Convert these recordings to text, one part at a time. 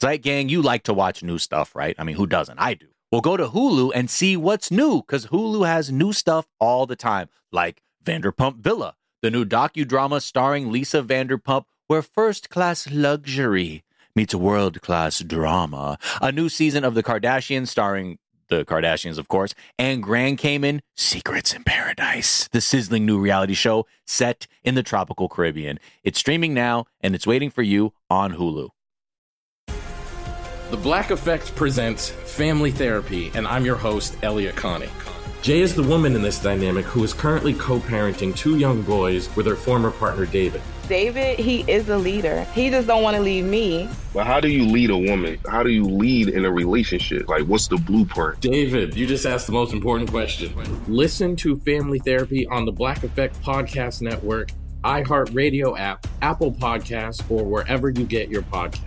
Zeit Gang, you like to watch new stuff, right? I mean, who doesn't? I do. Well, go to Hulu and see what's new, because Hulu has new stuff all the time, like Vanderpump Villa, the new docudrama starring Lisa Vanderpump, where first-class luxury meets world-class drama. A new season of The Kardashians starring the Kardashians, of course, and Grand Cayman, Secrets in Paradise, the sizzling new reality show set in the tropical Caribbean. It's streaming now, and it's waiting for you on Hulu. The Black Effect presents Family Therapy, and I'm your host, Elliot Connie. Jay is the woman in this dynamic who is currently co-parenting 2 young boys with her former partner, David. David, he is a leader. He just don't want to leave me. Well, how do you lead a woman? How do you lead in a relationship? Like, what's the blueprint? David, you just asked the most important question. Listen to Family Therapy on the Black Effect Podcast Network, iHeartRadio app, Apple Podcasts, or wherever you get your podcasts.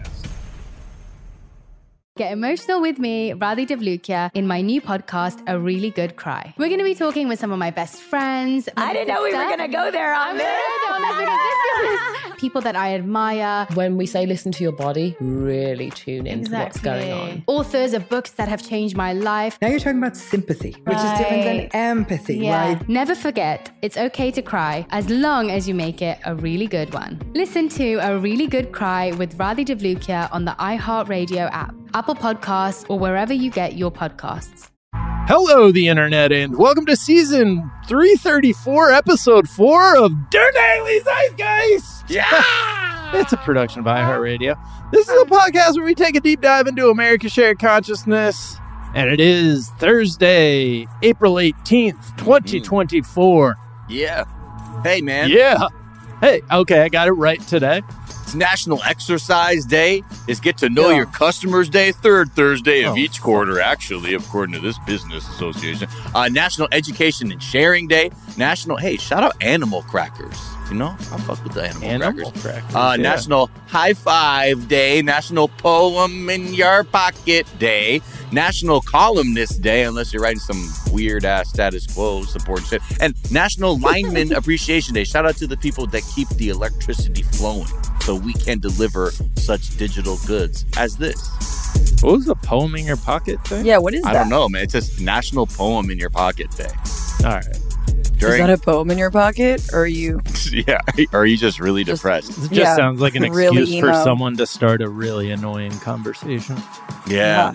Get emotional with me, Radhi Devlukia, in my new podcast, A Really Good Cry. We're going to be talking with some of my best friends. I didn't know we were going to go there on this. People that I admire. When we say listen to your body, really tune into what's going on. Authors of books that have changed my life. Now you're talking about sympathy, which is different than empathy, right? Never forget, it's okay to cry as long as you make it a really good one. Listen to A Really Good Cry with Radhi Devlukia on the iHeartRadio app, Apple Podcasts, or wherever you get your podcasts. Hello, the internet, and welcome to season 334, episode 4 of Der Daily Zeitgeist. Yeah! It's a production by iHeartRadio. This is a podcast where we take a deep dive into America's shared consciousness, and it is Thursday, April 18th, 2024. Yeah. Hey, man. Yeah. Hey, okay, I got it right today. It's National Exercise Day. It's Get to Know Your Customers Day, third Thursday of each quarter, actually, according to this business association. National Education and Sharing Day. Hey, shout out Animal Crackers. You know, I fuck with the Animal Crackers. National High Five Day. National Poem in Your Pocket Day. National Columnist Day, unless you're writing some weird-ass status quo support shit. And National Lineman Appreciation Day. Shout out to the people that keep the electricity flowing so we can deliver such digital goods as this. What was the Poem in Your Pocket thing? Yeah, what is that? I don't know, man. It says National Poem in Your Pocket Day. All right. Is that a poem in your pocket, or are you... Yeah, or are you just really depressed? It just sounds like an excuse really for someone to start a really annoying conversation. Yeah.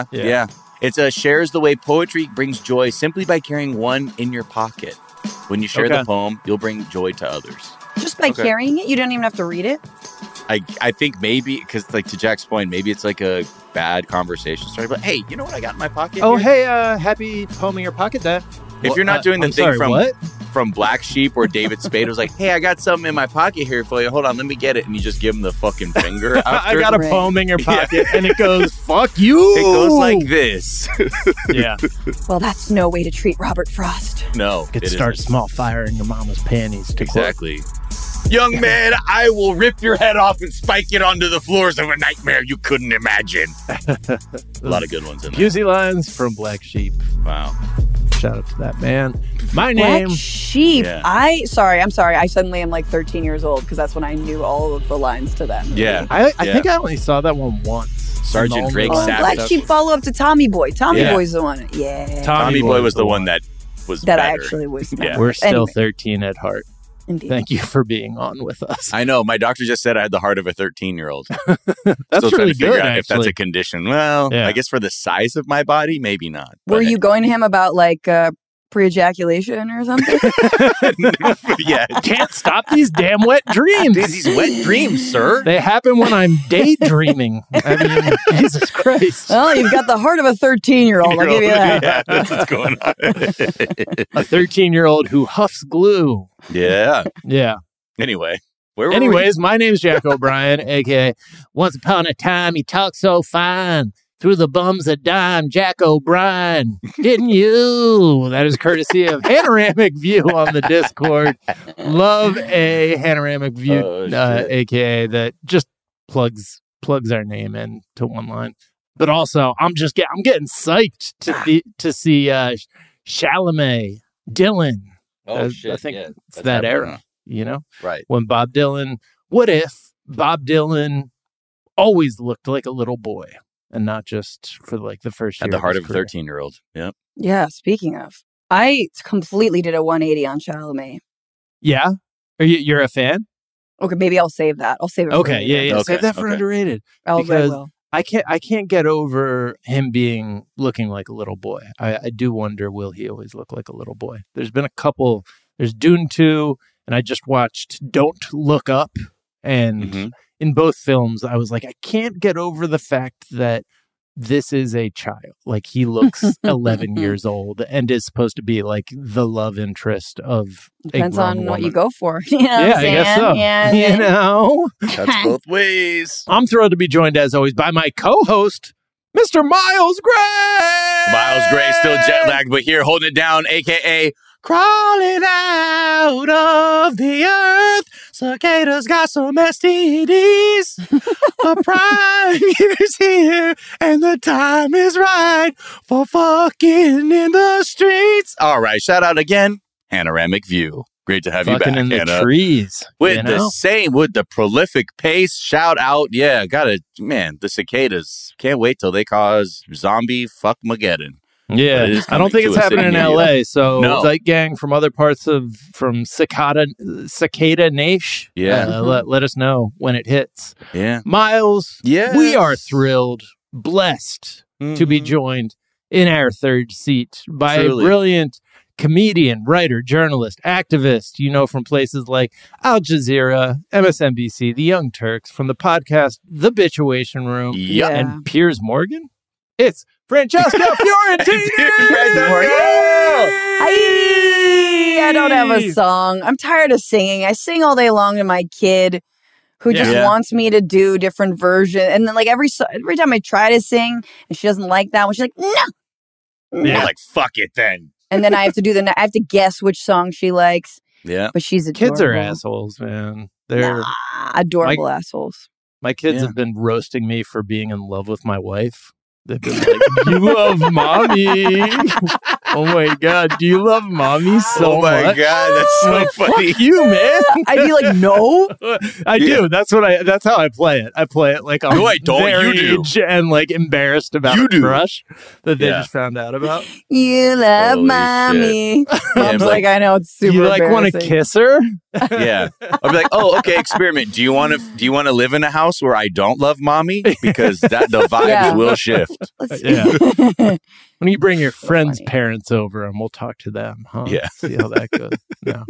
It shares the way poetry brings joy simply by carrying one in your pocket. When you share the poem, you'll bring joy to others. Just by carrying it? You don't even have to read it? I think maybe, because like to Jack's point, maybe it's like a bad conversation starter. But hey, you know what I got in my pocket? Oh, here? hey, happy Poem in Your Pocket Day. If you're not doing the thing from Black Sheep where David Spade was like, hey, I got something in my pocket here for you. Hold on, let me get it. And you just give him the fucking finger after. I got a poem in your pocket. And it goes, fuck you. It goes like this. Yeah. Well, that's no way to treat Robert Frost. No. It starts a small fire in your mama's panties. Exactly. Young man, I will rip your head off and spike it onto the floors of a nightmare you couldn't imagine. A lot of good ones in there. Pusey lines from Black Sheep. Wow. Shout out to that man. My Black name. Sheep. Yeah. I'm sorry. I suddenly am like 13 years old because that's when I knew all of the lines to that movie. Yeah. I think I only saw that one once. Sergeant Drake Black Sheep follow up to Tommy Boy. Tommy Boy's the one. Yeah. Tommy Boy was the one that was that better. I actually was. Yeah. We're still 13 at heart. Indeed. Thank you for being on with us. I know. My doctor just said I had the heart of a 13-year-old. That's Still really trying to figure good, out if that's a condition. Well, Yeah. I guess for the size of my body, maybe not. Were you going to him about like pre-ejaculation or something? Yeah. Can't stop these damn wet dreams. These wet dreams, sir. They happen when I'm daydreaming. I mean, Jesus Christ. Well, you've got the heart of a 13-year-old. I'll give you that. Yeah, that's what's going on. A 13-year-old who huffs glue. Yeah. Yeah. Anyway. Anyways, my name's Jack O'Brien, a.k.a. Once Upon a Time, You Talk So Fine. Through the bums a dime, Jack O'Brien. Didn't you? That is courtesy of Panoramic View on the Discord. Love a Panoramic View, a.k.a. that just plugs our name into one line. But also, I'm getting psyched to see Chalamet, Dylan. Oh, shit. I think yeah, it's that era, you know? Right. When Bob Dylan, what if Bob Dylan always looked like a little boy, and not just for like the first year. Had the heart his of a career. 13-year-old. Yep. Yeah, speaking of, I completely did a 180 on Chalamet. Yeah? You're a fan? Okay, maybe I'll save that. I'll save it for Okay, later. yeah. Okay, Save that for okay. underrated. I Because will. I can't get over him looking like a little boy. I do wonder, will he always look like a little boy? There's been a couple. There's Dune 2, and I just watched Don't Look Up. And in both films, I was like, I can't get over the fact that this is a child. Like, he looks 11 years old and is supposed to be like the love interest of Depends a grown on woman. what you go for. You know Yeah, what I'm I guess so. saying? Yeah, You know? Cuts both ways. I'm thrilled to be joined, as always, by my co-host, Mr. Miles Gray. Miles Gray still jet lagged, but here holding it down, a.k.a. crawling out of the earth. Cicadas got some STDs. A prime year's here, and the time is right for fucking in the streets. All right, shout out again, Panoramic View. Great to have you Fucking back, in the Hannah. trees. With the prolific pace, shout out. Yeah, the cicadas. Can't wait till they cause zombie fuckmageddon. Yeah, But it is I don't think coming it's to a happening in city near LA. you. So No. Zeit Gang from other parts from Cicada Nation. Yeah. Let us know when it hits. Yeah. Miles, Yes. we are thrilled, blessed to be Mhm. joined in our third seat by Truly. a brilliant comedian, writer, journalist, activist, from places like Al Jazeera, MSNBC, The Young Turks, from the podcast The Bitchuation Room, Yep. Yeah. and Piers Morgan. It's Francesca Fiorentini! I don't have a song. I'm tired of singing. I sing all day long to my kid who just Yeah. wants me to do different versions. And then like every time I try to sing and she doesn't like that one, she's like, no. You're like, fuck it then. And then I have to I have to guess which song she likes. Yeah. But she's adorable. Kids are assholes, man. They're Adorable assholes. My kids Yeah. have been roasting me for being in love with my wife. They've been like, you love mommy. Oh my God. Do you love mommy so Oh my much? God, that's so Like, funny. Fuck you, man. I'd be like, no. I do. That's how I play it. I play it like I'm No, I don't. their You do. age and like embarrassed about You a do. crush that they Yeah. just found out about. You love Holy mommy. Yeah, Mom's I'm like, I know it's super You like want to embarrassing. kiss her? Yeah. I'll be like, oh, okay, experiment. Do you want to live in a house where I don't love mommy? Because the vibes Yeah. will shift. Let's Yeah. When you bring your friends' funny. parents over and we'll talk to them, huh? Yeah. See how that goes. No.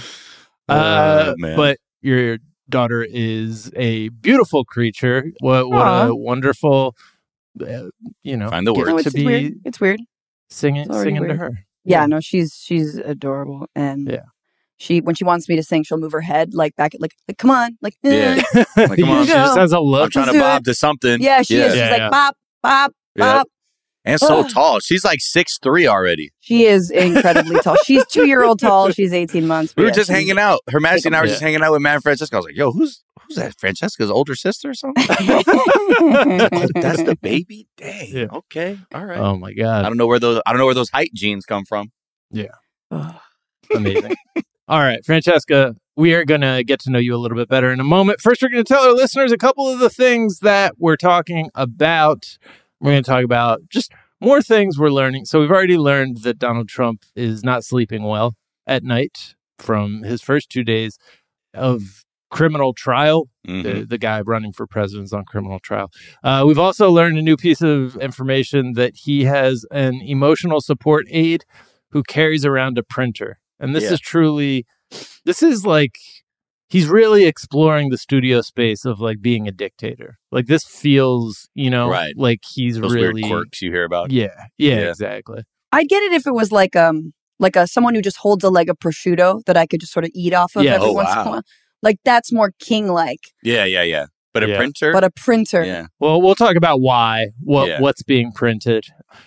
Man. But your daughter is a beautiful creature. What Aw. a wonderful, Find the gift word. No, to it's be weird. It's weird. singing It's already to weird. her. Yeah, no, she's adorable. And Yeah. when she wants me to sing, she'll move her head like back, like come on, like Yeah. Like, come on. She just has a I'm look. trying to do bob it. to something. Yeah, she is. She's Yeah, like yeah. bop, bop, Yeah. bop. And so Ugh. tall. She's like 6'3" already. She is incredibly tall. She's 2-year-old tall. She's 18 months. We were Yeah, just she's- hanging out. Her Majesty and I were Yeah. just hanging out with Matt and Francesca. I was like, yo, who's that? Francesca's older sister or something? Oh, that's the baby? Dang. Yeah. Okay. All right. Oh my I God. don't know where those height genes come from. Ugh. Amazing. All right, Francesca, we are going to get to know you a little bit better in a moment. First, we're going to tell our listeners a couple of the things that we're talking about. We're going to talk about just more things we're learning. So we've already learned that Donald Trump is not sleeping well at night from his first 2 days of criminal trial. Mhm. The guy running for president is on criminal trial. We've also learned a new piece of information that he has an emotional support aide who carries around a printer. And this Yeah. is truly, this is like, he's really exploring the studio space of like being a dictator. Like this feels, Right. like he's Those really, weird quirks you hear about. yeah, Yeah. exactly. I'd get it if it was like a someone who just holds a leg of prosciutto that I could just sort of eat off of Yeah. every Oh, once in wow. a while. Like that's more king-like. Yeah. But a Yeah. printer? But a printer. Yeah. Well, we'll talk about Yeah. what's being printed.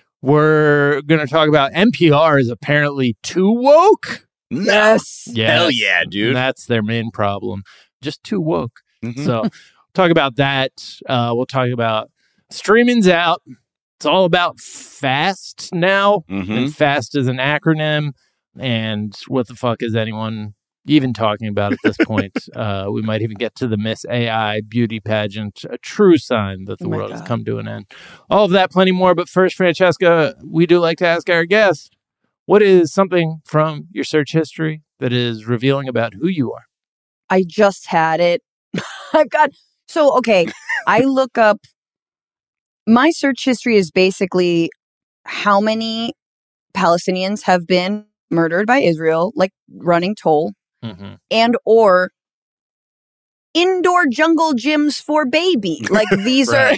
We're going to talk about NPR is apparently too woke. No. Yes. Hell yeah, dude. That's their main problem. Just too woke. Mhm. So talk about that. We'll talk about streaming's out. It's all about FAST now. Mhm. And FAST is an acronym. And what the fuck is anyone even talking about at this point. We might even get to the Miss AI beauty pageant, a true sign that the world has come to an end. All of that, plenty more. But first, Francesca, we do like to ask our guest, what is something from your search history that is revealing about who you are? I just had it. I look up, my search history is basically how many Palestinians have been murdered by Israel, like running toll, and or indoor jungle gyms for baby. Like these are,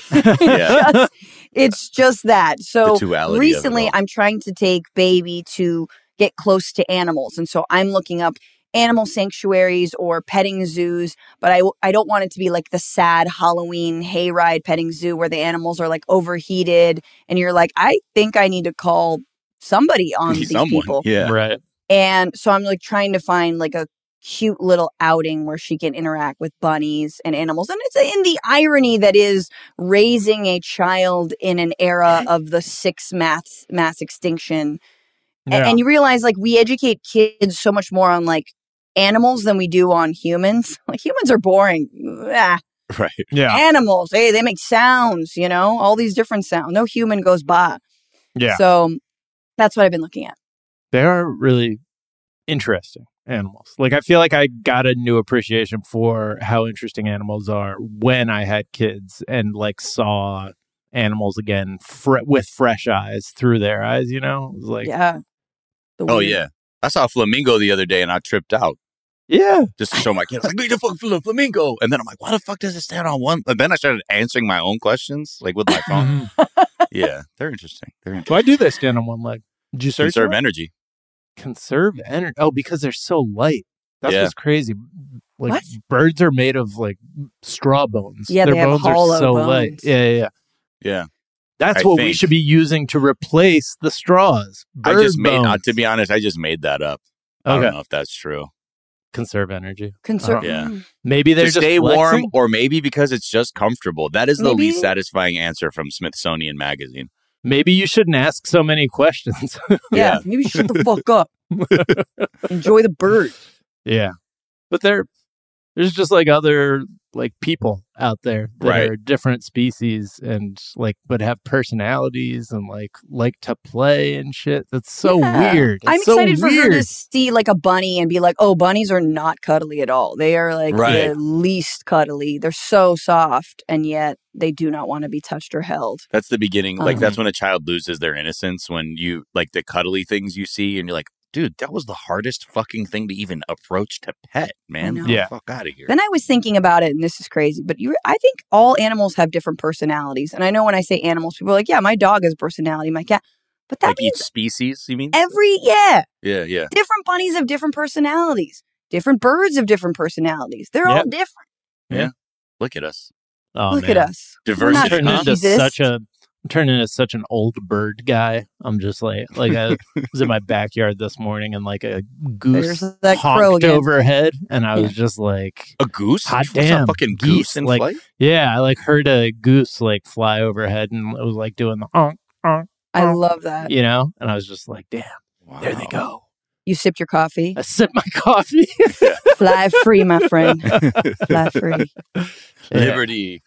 it's just that. So recently I'm trying to take baby to get close to animals. And so I'm looking up animal sanctuaries or petting zoos, but I don't want it to be like the sad Halloween hayride petting zoo where the animals are like overheated and you're like, I think I need to call somebody on these people. Yeah. Right. And so I'm like trying to find like a cute little outing where she can interact with bunnies and animals. And it's in the irony that is raising a child in an era of the sixth mass extinction. Yeah. And you realize like we educate kids so much more on like animals than we do on humans. Like humans are boring. Right. Yeah. Animals, hey, they make sounds, you know, all these different sounds. No human goes by. Yeah. So that's what I've been looking at. They are really interesting animals. Like I feel like I got a new appreciation for how interesting animals are when I had kids and like saw animals again with fresh eyes through their eyes, you know? It was like, yeah. Yeah. I saw a flamingo the other day and I tripped out. Yeah. Just to show my kids, like, look at the flamingo. And then I'm like, why the fuck does it stand on one? And then I started answering my own questions, like with my phone. Yeah, they're interesting. Why do they stand on one leg? Did you search Conserve energy. Conserve energy. Oh, because they're so light. That's what's crazy. Like what? Birds are made of like straw bones. Yeah, their they have bones hollow are so bones. light. Yeah. That's what we should be using to replace the straws. To be honest, I just made that up. I don't know if that's true. Conserve energy. Yeah. Maybe they're to just stay flexing? warm, or maybe because it's just comfortable. That is the least satisfying answer from Smithsonian Magazine. Maybe you shouldn't ask so many questions. Yeah, maybe shut the fuck up. Enjoy the bird. Yeah. But there's just like other like people out there that are different species and like but have personalities and like to play and shit. That's so weird. I'm excited for her to see like a bunny and be like, oh, bunnies are not cuddly at all. They are like the least cuddly. They're so soft and yet they do not want to be touched or held. That's the beginning. Like that's when a child loses their innocence, when you like the cuddly things you see and you're like, dude, that was the hardest fucking thing to even approach to pet, man. Get the fuck out of here. Then I was thinking about it, and this is crazy, but I think all animals have different personalities. And I know when I say animals, people are like, yeah, my dog has a personality, my cat. But that like each species, you mean? Yeah. Different bunnies have different personalities. Different birds have different personalities. They're all different. Yeah. Look at us. Oh, Look at us. Diversity. I'm turning into such an old bird guy. I'm just like I was in my backyard this morning and like a goose honked overhead, and I was just like, a goose? Hot damn, fucking goose in like, flight? Yeah, I like heard a goose like fly overhead, and it was like doing the honk, honk. I love that. You know, and I was just like, damn, there they go. You sipped your coffee. I sipped my coffee. Fly free, my friend. Fly free. Liberty.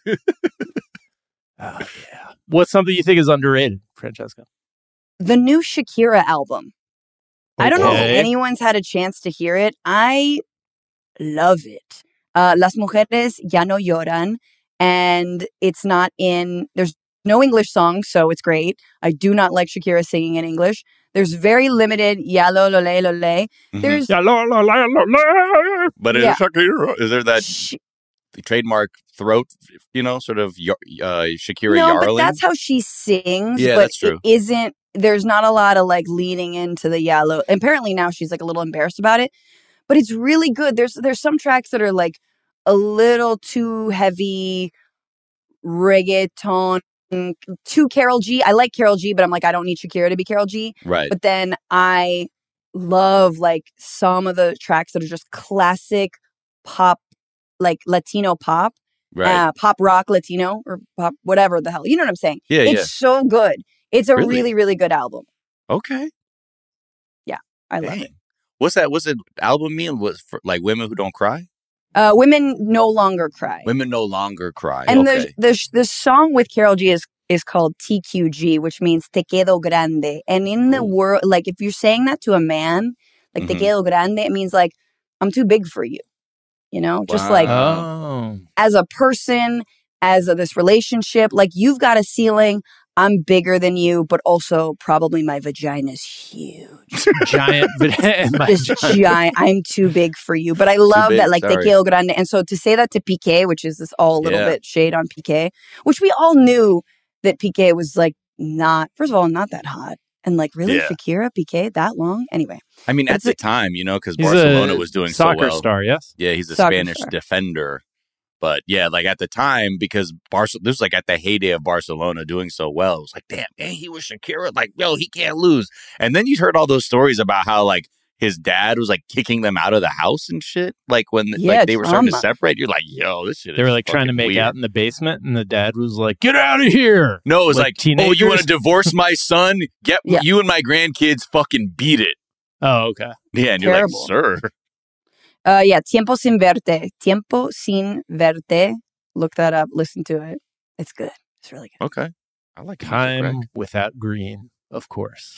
Oh, yeah. What's something you think is underrated, Francesca? The new Shakira album. I don't know if anyone's had a chance to hear it. I love it. Las mujeres ya no lloran. And it's not there's no English songs, so it's great. I do not like Shakira singing in English. There's very limited ya lo lo le lo le. There's ya lo lo le lo le. But is Shakira, is there that the trademark throat, you know, sort of Shakira yarling? But that's how she sings. Yeah, but that's true. It isn't. There's not a lot of like leaning into the yellow. Apparently now she's like a little embarrassed about it, but it's really good. There's some tracks that are like a little too heavy reggaeton, too Karol G. I like Karol G, but I'm like, I don't need Shakira to be Karol G. Right. But then I love like some of the tracks that are just classic pop, like Latino pop, pop rock Latino or pop whatever the hell. You know what I'm saying? Yeah, it's so good. It's a really, really good album. Okay. Yeah, I love it. What's that? What's the album mean? Was for like women who don't cry? Women no longer cry. Women no longer cry. And okay. the song with Karol G is called TQG, which means Te Quedo Grande. And in the world, like if you're saying that to a man, like Te Quedo Grande, it means like I'm too big for you. You know, just like as a person, as this relationship, like you've got a ceiling. I'm bigger than you, but also probably my vagina's huge. Giant vagina. Giant. I'm too big for you. But I love that, like, Te Quedo Grande. And so to say that to Piqué, which is this all a little bit shade on Piqué, which we all knew that Piqué was, like, not, first of all, not that hot. And, like, really, Shakira, Piqué, that long? Anyway. I mean, at the time, you know, because Barcelona was doing so well. Soccer star, yes? Yeah, he's a Spanish defender. But yeah, like at the time, because this was like at the heyday of Barcelona doing so well, it was like, damn, man, he was Shakira. Like, yo, he can't lose. And then you heard all those stories about how like his dad was like kicking them out of the house and shit. Like when like they were starting to separate, you're like, yo, this shit. They were like trying to make out in the basement, and the dad was like, "Get out of here!" No, it was like oh, you want to divorce my son? Get you and my grandkids fucking beat it. Oh, okay. Yeah, and you're like, sir. Tiempo Sin Verte. Tiempo Sin Verte. Look that up. Listen to it. It's good. It's really good. Okay. I like Time Without Green, of course.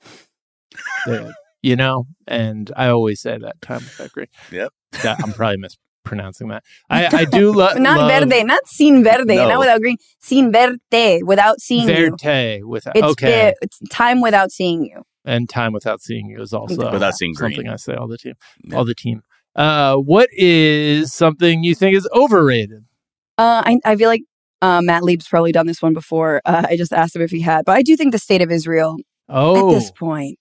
You know, and I always say that, Time Without Green. Yep. I'm probably mispronouncing that. I do love... Not verde, not sin verde, not without green. Sin verte, without seeing you. Verte, without... It's time without seeing you. And time without seeing you is also without seeing something green. I say all the team. What is something you think is overrated? I feel like Matt Lieb's probably done this one before. I just asked him if he had, but I do think the state of Israel at this point,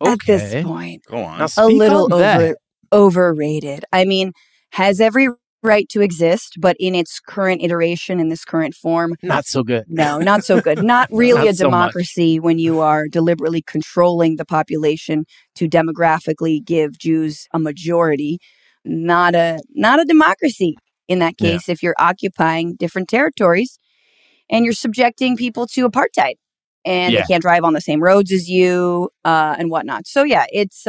Go on. Now a little overrated. I mean, has every right to exist, but in its current iteration, in this current form, not so good. No, not so good. Not really Not a so democracy when you are deliberately controlling the population to demographically give Jews a majority. Not a democracy in that case if you're occupying different territories and you're subjecting people to apartheid and they can't drive on the same roads as you and whatnot. So yeah, it's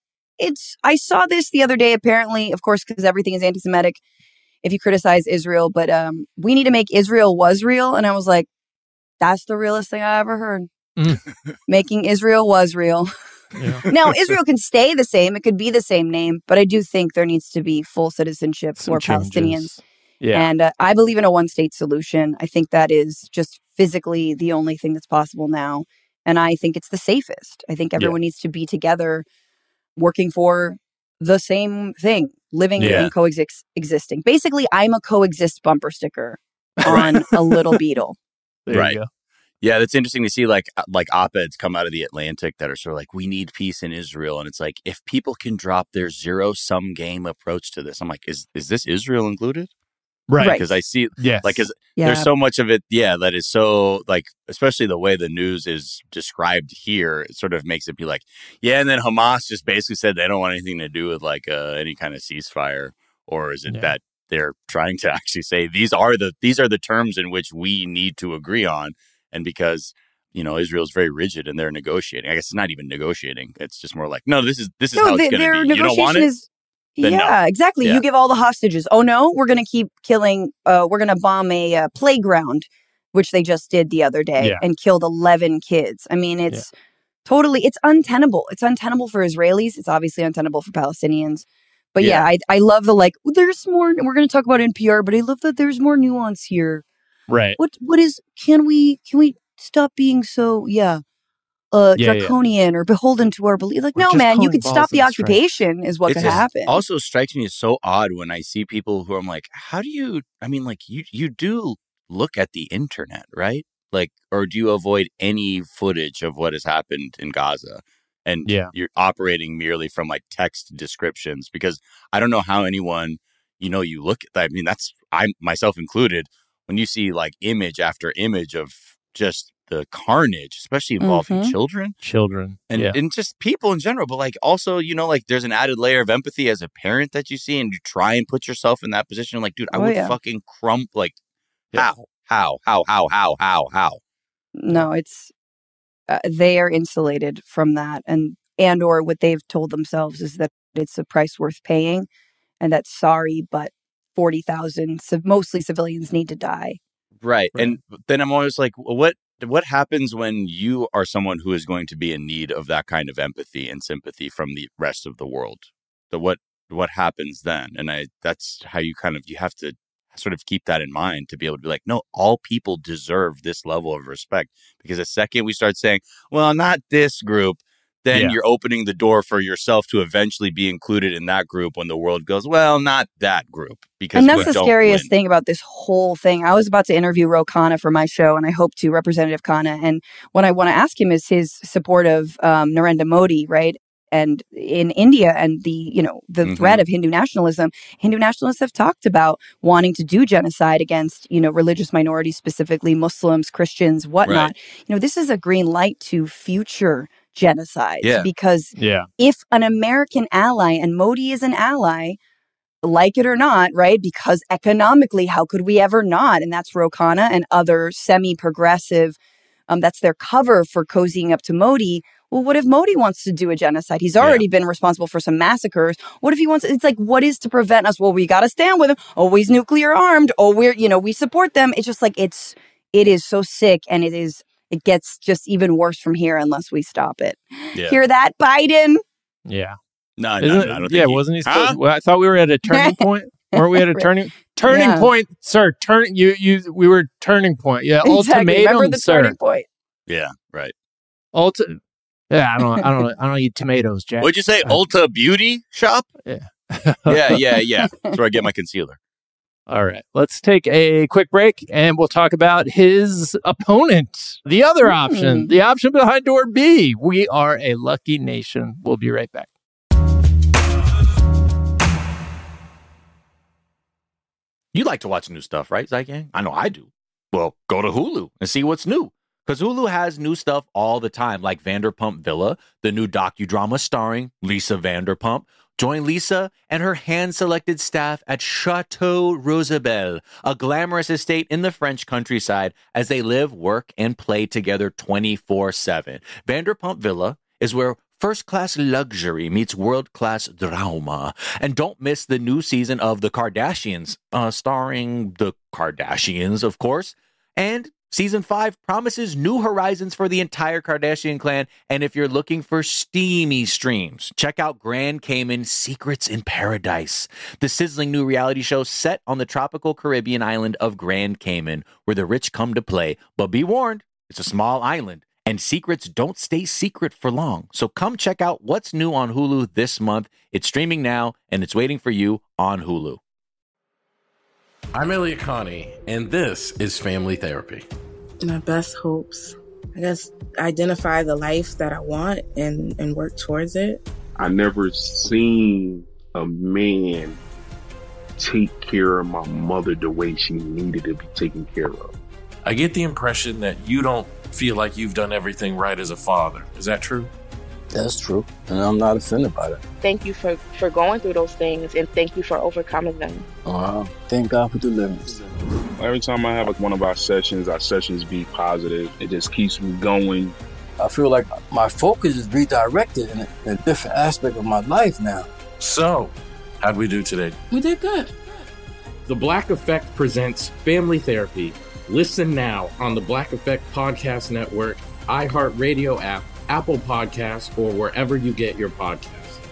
I saw this the other day, apparently, of course, because everything is anti-Semitic if you criticize Israel, but we need to make Israel was real. And I was like, that's the realest thing I ever heard. Making Israel was real. Yeah. Now, Israel can stay the same. It could be the same name, but I do think there needs to be full citizenship for Palestinians. Yeah. And I believe in a one-state solution. I think that is just physically the only thing that's possible now. And I think it's the safest. I think everyone needs to be together working for the same thing, living and coexisting. Basically, I'm a coexist bumper sticker on a little beetle. There you go. Yeah, that's interesting to see like op-eds come out of the Atlantic that are sort of like, we need peace in Israel. And it's like, if people can drop their zero-sum game approach to this, I'm like, is this Israel included? Right. Because I see, like, there's so much of it, that is so, like, especially the way the news is described here, it sort of makes it be like, and then Hamas just basically said they don't want anything to do with, like, any kind of ceasefire. Or is it that they're trying to actually say, these are the terms in which we need to agree on? And because, Israel's very rigid and they're negotiating. I guess it's not even negotiating. It's just more like, no, this is how it's going to be. You don't want it? Exactly. You give all the hostages. Oh, no, we're going to keep killing. We're going to bomb a playground, which they just did the other day and killed 11 kids. I mean, it's it's untenable. It's untenable for Israelis. It's obviously untenable for Palestinians. But I love the there's more. We're going to talk about NPR, but I love that there's more nuance here. Right. What is, can we stop being so, draconian or beholden to our belief? Like, no, man, you could stop the occupation is what could happen. Also strikes me as so odd when I see people who I'm like, how do you, you do look at the internet, right? Like, or do you avoid any footage of what has happened in Gaza? And you're operating merely from like text descriptions, because I don't know how anyone, you look at that. I mean, I myself included, when you see like image after image of just the carnage, especially involving children, and just people in general, but like also, like there's an added layer of empathy as a parent that you see, and you try and put yourself in that position. Like, dude, I would fucking crump. Like, how? No, it's they are insulated from that, and or what they've told themselves is that it's a price worth paying, and that's sorry, but 40,000, mostly civilians, need to die. Right. And then I'm always like, what happens when you are someone who is going to be in need of that kind of empathy and sympathy from the rest of the world? So what happens then? And that's how you have to sort of keep that in mind to be able to be like, no, all people deserve this level of respect. Because the second we start saying, well, not this group, then you're opening the door for yourself to eventually be included in that group when the world goes, well, not that group. And that's the scariest thing about this whole thing. I was about to interview Ro Khanna for my show, and I hope to, Representative Khanna. And what I want to ask him is his support of Narendra Modi, right? And in India and the threat of Hindu nationalism. Hindu nationalists have talked about wanting to do genocide against, religious minorities, specifically Muslims, Christians, whatnot. Right. This is a green light to future genocides because if an American ally, and Modi is an ally, like it or not, right? Because economically, how could we ever not? And that's Ro Khanna and other semi-progressive, that's their cover for cozying up to Modi. Well, what if Modi wants to do a genocide? He's already been responsible for some massacres. What if he wants, it's like, what is to prevent us? Well, we got to stand with him. Oh, he's nuclear armed. Oh, we support them. It's just like, it is so sick, and it gets just even worse from here unless we stop it. Yeah. Hear that, Biden? Yeah. No, I don't think wasn't he supposed I thought we were at a turning point. Weren't we at a turning point, sir? We were turning point. Yeah, exactly. Ultimatum, remember the sir. turning point. Yeah, right. Yeah, I don't eat tomatoes, Jack. What'd you say? Ulta Beauty Shop? Yeah. yeah. That's where I get my concealer. All right, let's take a quick break, and we'll talk about his opponent, the other option, the option behind door B. We are a lucky nation. We'll be right back. You like to watch new stuff, right, Zygang? I know I do. Well, go to Hulu and see what's new. Because Hulu has new stuff all the time, like Vanderpump Villa, the new docudrama starring Lisa Vanderpump. Join Lisa and her hand-selected staff at Chateau Rosabelle, a glamorous estate in the French countryside, as they live, work, and play together 24/7. Vanderpump Villa is where first-class luxury meets world-class drama. And don't miss the new season of The Kardashians, starring the Kardashians, of course. And Season 5 promises new horizons for the entire Kardashian clan. And if you're looking for steamy streams, check out Grand Cayman Secrets in Paradise, the sizzling new reality show set on the tropical Caribbean island of Grand Cayman, where the rich come to play. But be warned, it's a small island, and secrets don't stay secret for long. So come check out what's new on Hulu this month. It's streaming now, and it's waiting for you on Hulu. I'm Elliot Connie, and this is Family Therapy. My best hopes, I guess, identify the life that I want and work towards it. I never seen a man take care of my mother the way she needed to be taken care of. I get the impression that you don't feel like you've done everything right as a father. Is that true? That's true, and I'm not offended by that. Thank you for going through those things, and thank you for overcoming them. Wow. Thank God for deliverance. Every time I have one of our sessions be positive. It just keeps me going. I feel like my focus is redirected in a different aspect of my life now. So, how'd we do today? We did good. The Black Effect presents Family Therapy. Listen now on the Black Effect Podcast Network, iHeartRadio app, Apple Podcasts, or wherever you get your podcasts.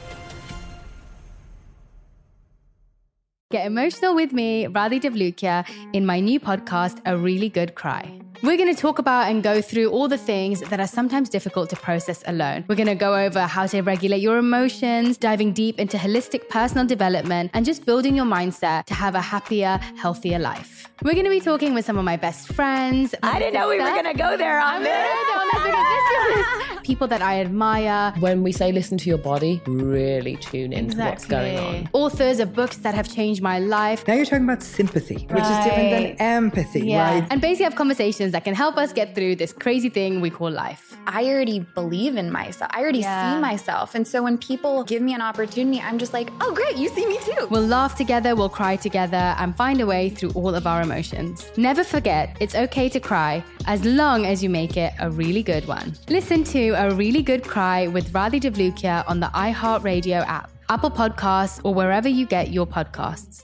Get emotional with me, Radhi Devlukia, in my new podcast, A Really Good Cry. We're going to talk about and go through all the things that are sometimes difficult to process alone. We're going to go over how to regulate your emotions, diving deep into holistic personal development, and just building your mindset to have a happier, healthier life. We're going to be talking with some of my best friends. I didn't know we were going to go there on this. People that I admire. When we say listen to your body, really tune into what's going on. Authors of books that have changed my life. Now you're talking about sympathy, which is different than empathy, right? And basically have conversations that can help us get through this crazy thing we call life. I already believe in myself. I already see myself. And so when people give me an opportunity, I'm just like, oh, great, you see me too. We'll laugh together, we'll cry together, and find a way through all of our emotions. Never forget, it's okay to cry, as long as you make it a really good one. Listen to A Really Good Cry with Radhi Devlukia on the iHeartRadio app, Apple Podcasts, or wherever you get your podcasts.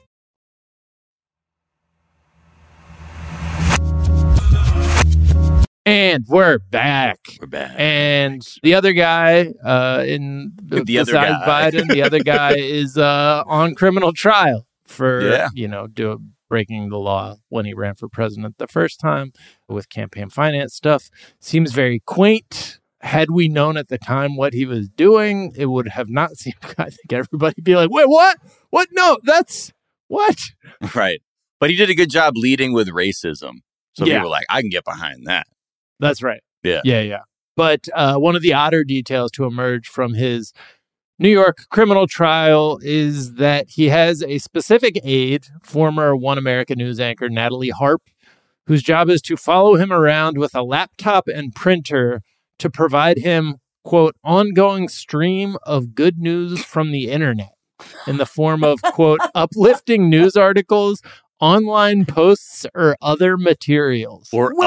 And we're back. And the other guy besides Biden, the other guy is on criminal trial for, breaking the law when he ran for president the first time with campaign finance stuff. Seems very quaint. Had we known at the time what he was doing, it would have not seemed, I think everybody would be like, wait, what? What? No, that's what? Right. But he did a good job leading with racism. So people were like, I can get behind that. That's right. Yeah. Yeah. But one of the odder details to emerge from his New York criminal trial is that he has a specific aide, former One America News anchor Natalie Harp, whose job is to follow him around with a laptop and printer to provide him, quote, ongoing stream of good news from the internet in the form of, quote, uplifting news articles, online posts, or other materials.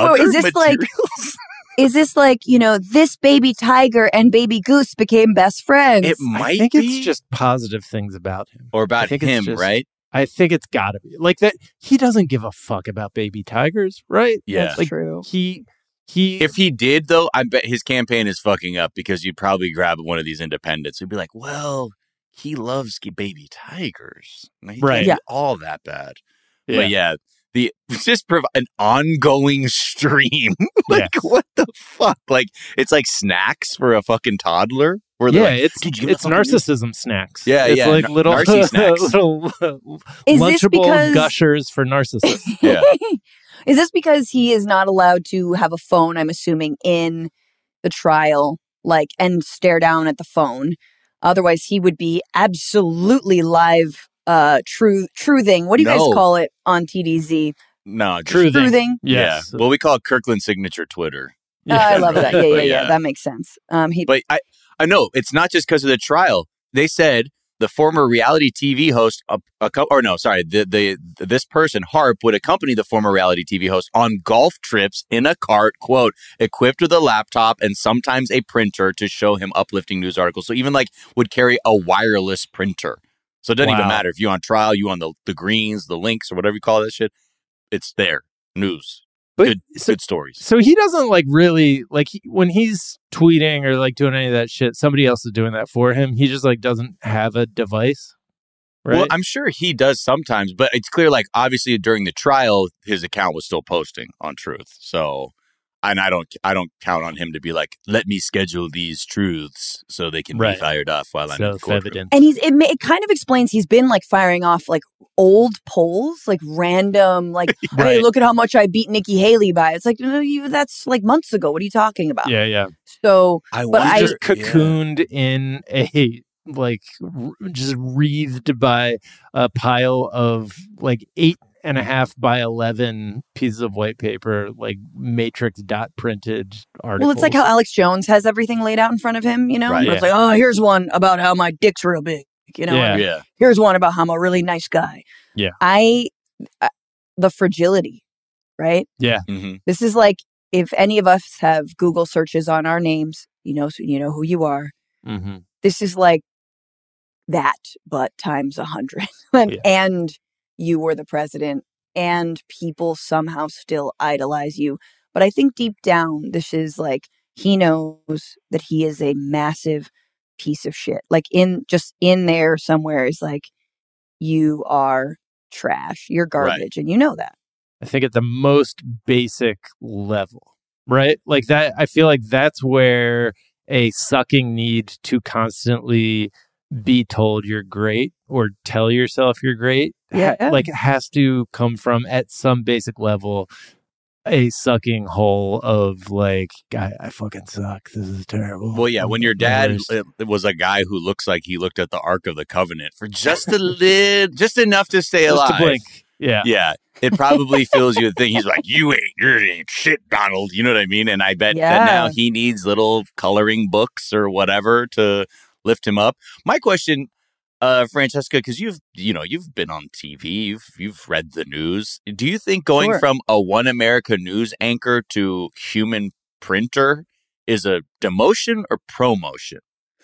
Is this like, this baby tiger and baby goose became best friends? It might I think be. it's just positive things about him. Or about him, right? I think it's got to be. Like that, he doesn't give a fuck about baby tigers, right? Yeah. That's true. If he did, though, I bet his campaign is fucking up because you'd probably grab one of these independents who'd be like, well, he loves baby tigers. He can't be all that bad. Yeah. But just an ongoing stream. What the fuck? Like, it's like snacks for a fucking toddler. It's narcissism snacks. Yeah, it's like little narcy snacks. little lunchable gushers for narcissists. Yeah. Is this because he is not allowed to have a phone, I'm assuming, in the trial, and stare down at the phone? Otherwise, he would be absolutely live truthing. What do you guys call it on TDZ? No, truthing. Yes. Yeah. Well, we call it Kirkland Signature Twitter. I love that. Yeah. That makes sense. But I know it's not just because of the trial. They said the former reality TV host, this person, Harp, would accompany the former reality TV host on golf trips in a cart, quote, equipped with a laptop and sometimes a printer to show him uplifting news articles. So even would carry a wireless printer. So it doesn't even matter if you're on trial, you on the greens, the links, or whatever you call that shit. It's there. News. Good stories. So he doesn't really when he's tweeting or doing any of that shit, somebody else is doing that for him. He just doesn't have a device. Right? Well, I'm sure he does sometimes, but it's clear obviously during the trial his account was still posting on Truth. So and I don't count on him to be let me schedule these truths so they can be fired off while I'm in the courtroom. And it kind of explains he's been firing off old polls, random, hey, look at how much I beat Nikki Haley by. It's that's months ago. What are you talking about? Yeah. So, I just cocooned in a just wreathed by a pile of 8.5 by 11 pieces of white paper, matrix dot printed articles. Well, it's like how Alex Jones has everything laid out in front of him, Right. It's here's one about how my dick's real big, Here's one about how I'm a really nice guy. Yeah. The fragility, right? Yeah. Mm-hmm. This is if any of us have Google searches on our names, so you know who you are. Mm-hmm. This is that, but times 100. And you were the president, and people somehow still idolize you. But I think deep down, this is he knows that he is a massive piece of shit. In there somewhere is you are trash, you're garbage, and you know that. I think at the most basic level, right? That, I feel that's where a sucking need to constantly be told you're great or tell yourself you're great has to come from, at some basic level, a sucking hole of I fucking suck, this is terrible. Well, yeah, when your dad was a guy who looks like he looked at the Ark of the Covenant for just just enough to stay alive, just to blink. Yeah, it probably fills you with thing. He's you ain't shit, Donald. You know what I mean? And I bet that now he needs little coloring books or whatever to lift him up. My question, Francesca, because you've been on TV, you've read the news. Do you think going from a One America News anchor to human printer is a demotion or promotion?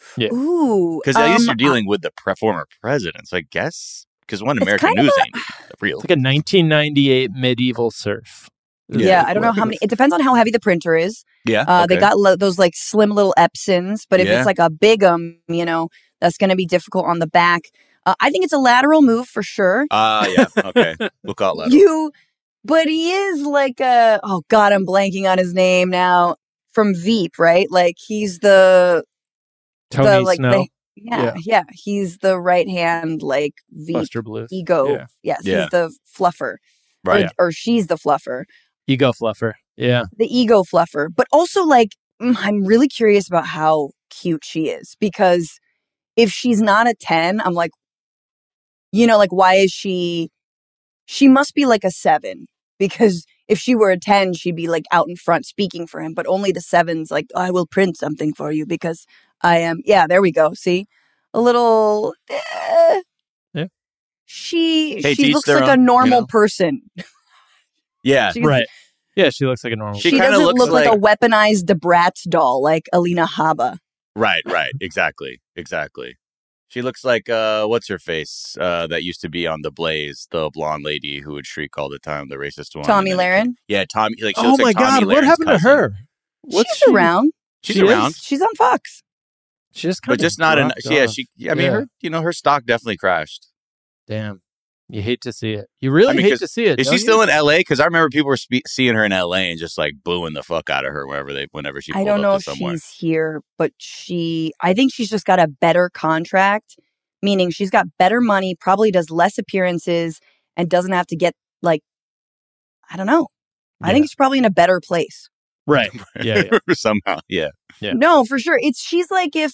Yeah. Ooh. Because at least you're dealing with the former presidents, I guess. Because One American News ain't real. It's like a 1998 medieval surf. Yeah, I don't know how many. It depends on how heavy the printer is. Yeah. Okay. They got those like slim little Epsons, but if it's like a big that's going to be difficult on the back. I think it's a lateral move for sure. Yeah. Okay. We'll call it lateral. But he is like oh God, I'm blanking on his name now. From Veep, right? Like he's the Tony Snow. Yeah. He's the right hand like Veep Buster Bluth. ego. Yeah. Yes, he's the fluffer. Right. Or she's the fluffer. Ego fluffer. Yeah. The ego fluffer. But also like I'm really curious about how cute she is, because if she's not a 10, I'm like, like why is she must be like a 7, because if she were a 10, she'd be like out in front speaking for him, but only the 7's like, I will print something for you because I am. Yeah, there we go. See, a little. Yeah. She looks like a normal person. Yeah. Right. Yeah, she looks like a normal. She doesn't look like a weaponized Bratz doll like Alina Habba. Right. Exactly. She looks like what's her face that used to be on The Blaze, the blonde lady who would shriek all the time, the racist one. Tomi Lahren. Yeah, Tommy. Like, she oh looks my like Tomi God! What Lahren's happened cousin. to her? She's around. She's around. She's on Fox. She just but just not enough. Yeah, I mean, her stock definitely crashed. Damn. You hate to see it. You really hate to see it. Is she still in LA? Because I remember people were seeing her in LA and just like booing the fuck out of her whenever she pulled I don't know up if to somewhere. she's here, but I think she's just got a better contract, meaning she's got better money, probably does less appearances, and doesn't have to get like, I don't know. I think she's probably in a better place. Right. Yeah. Somehow. Yeah. No, for sure. She's like if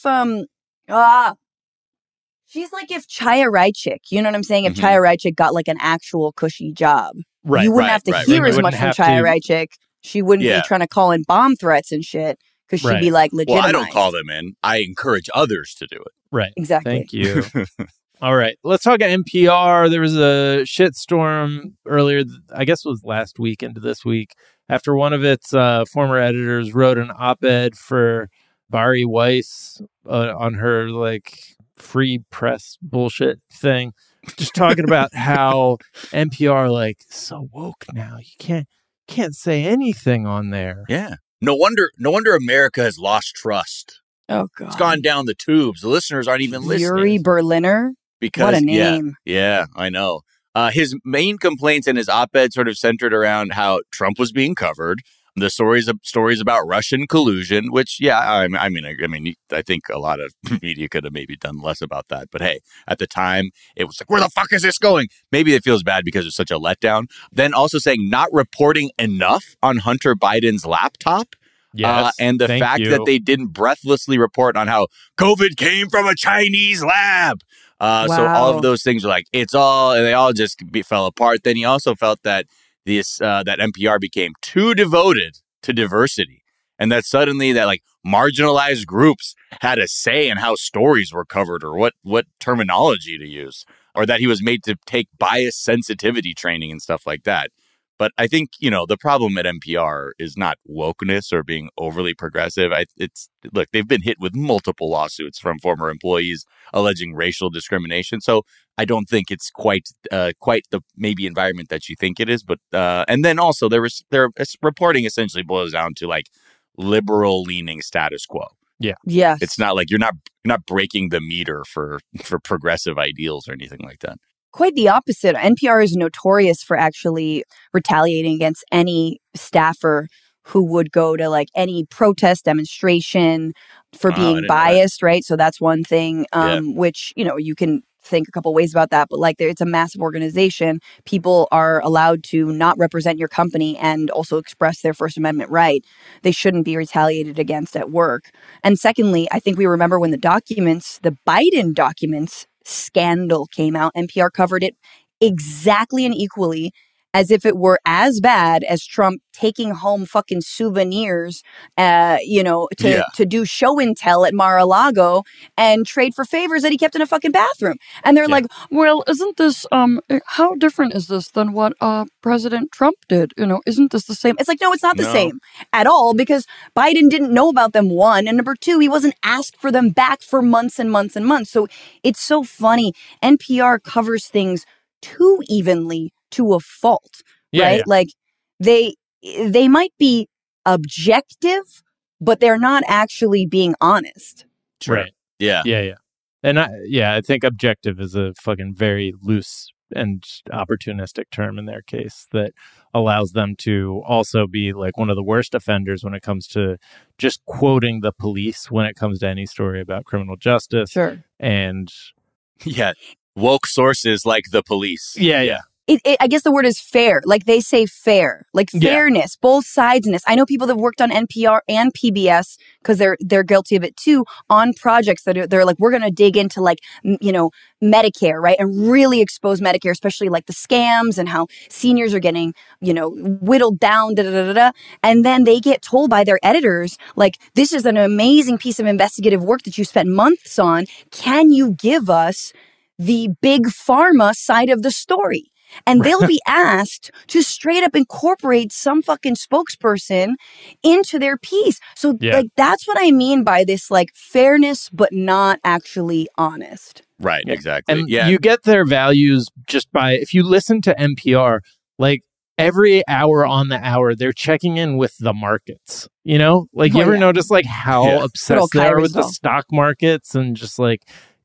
she's like if Chaya Raichik, you know what I'm saying? If Chaya Raichik got like an actual cushy job, you wouldn't have to hear as much from Chaya Raichik. She wouldn't be trying to call in bomb threats and shit because she'd be like legitimized. Well, I don't call them in. I encourage others to do it. Right. Exactly. Thank you. All right. Let's talk NPR. There was a shitstorm earlier, I guess it was last week into this week, after one of its former editors wrote an op-ed for Bari Weiss on her like free press bullshit thing, just talking about how NPR like so woke now. You can't say anything on there. Yeah. No wonder America has lost trust. Oh God. It's gone down the tubes. The listeners aren't even listening. Yuri Berliner. Because, what a name. Yeah, I know. His main complaints in his op-ed sort of centered around how Trump was being covered, the stories about Russian collusion, which, I mean, I think a lot of media could have maybe done less about that. But hey, at the time, it was like, where the fuck is this going? Maybe it feels bad because it's such a letdown. Then also saying not reporting enough on Hunter Biden's laptop. Yes, and the fact that they didn't breathlessly report on how COVID came from a Chinese lab. So all of those things are like, and they all just fell apart. Then he also felt that that NPR became too devoted to diversity, and that suddenly that like marginalized groups had a say in how stories were covered or what terminology to use, or that he was made to take bias sensitivity training and stuff like that. But I think, the problem at NPR is not wokeness or being overly progressive. Look, they've been hit with multiple lawsuits from former employees alleging racial discrimination. So I don't think it's quite the maybe environment that you think it is. But and then also their reporting essentially boils down to like liberal leaning status quo. Yeah. Yes. It's not like you're not breaking the meter for progressive ideals or anything like that. Quite the opposite. NPR is notorious for actually retaliating against any staffer who would go to like any protest demonstration for being biased, right? So that's one thing, which, you can think a couple ways about that, but like it's a massive organization. People are allowed to not represent your company and also express their First Amendment right. They shouldn't be retaliated against at work. And secondly, I think we remember when the Biden documents scandal came out, NPR covered it exactly and equally as if it were as bad as Trump taking home fucking souvenirs, to do show and tell at Mar-a-Lago and trade for favors that he kept in a fucking bathroom. And they're like, well, isn't this, how different is this than what President Trump did? Isn't this the same? It's like, no, it's not the same at all, because Biden didn't know about them, one. And number two, he wasn't asked for them back for months and months and months. So it's so funny. NPR covers things too evenly to a fault, right? Like they might be objective, but they're not actually being honest. Right. Yeah. And I think objective is a fucking very loose and opportunistic term in their case that allows them to also be like one of the worst offenders when it comes to just quoting the police when it comes to any story about criminal justice. Sure. And woke sources like the police. Yeah. I guess the word is fair. Like they say fair, like fairness, both sides-ness. I know people that have worked on NPR and PBS because they're guilty of it too on projects that they're like, we're going to dig into like, Medicare, right? And really expose Medicare, especially like the scams and how seniors are getting, whittled down, And then they get told by their editors, like, this is an amazing piece of investigative work that you spent months on. Can you give us the big pharma side of the story? And they'll be asked to straight up incorporate some fucking spokesperson into their piece. So like, that's what I mean by this, like, fairness, but not actually honest. Right. Exactly. And you get their values just by, if you listen to NPR, like every hour on the hour, they're checking in with the markets, you ever notice like how obsessed they are with the stock markets and just like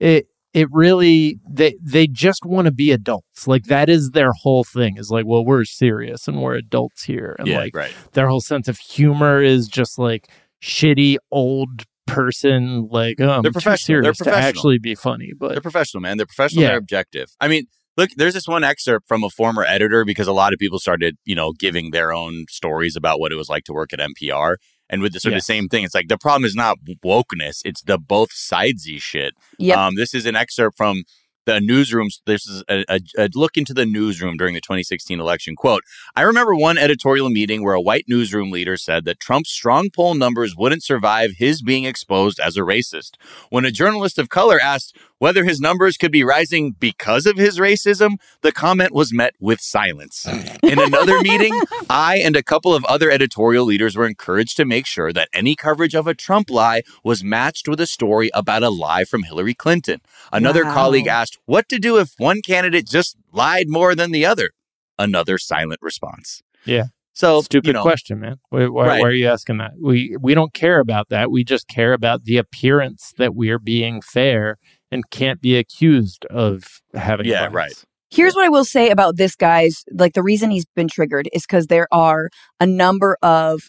it really, they just want to be adults. Like that is their whole thing is like, well, we're serious and we're adults here. And their whole sense of humor is just like shitty old person. Like, they're professional. They're professional to actually be funny, but they're professional, man. They're professional. They're objective. I mean, look, there's this one excerpt from a former editor because a lot of people started, giving their own stories about what it was like to work at NPR. And with the sort of the same thing, it's like the problem is not wokeness; it's the both sidesy shit. Yep. This is an excerpt from the newsrooms. This is a look into the newsroom during the 2016 election. Quote, I remember one editorial meeting where a white newsroom leader said that Trump's strong poll numbers wouldn't survive his being exposed as a racist. When a journalist of color asked whether his numbers could be rising because of his racism, the comment was met with silence. In another meeting, I and a couple of other editorial leaders were encouraged to make sure that any coverage of a Trump lie was matched with a story about a lie from Hillary Clinton. Another colleague asked what to do if one candidate just lied more than the other. Another silent response. Yeah. So stupid question, man. Why are you asking that? We don't care about that. We just care about the appearance that we're being fair and can't be accused of having bias. Right. Here's what I will say about this guy's, like the reason he's been triggered is because there are a number of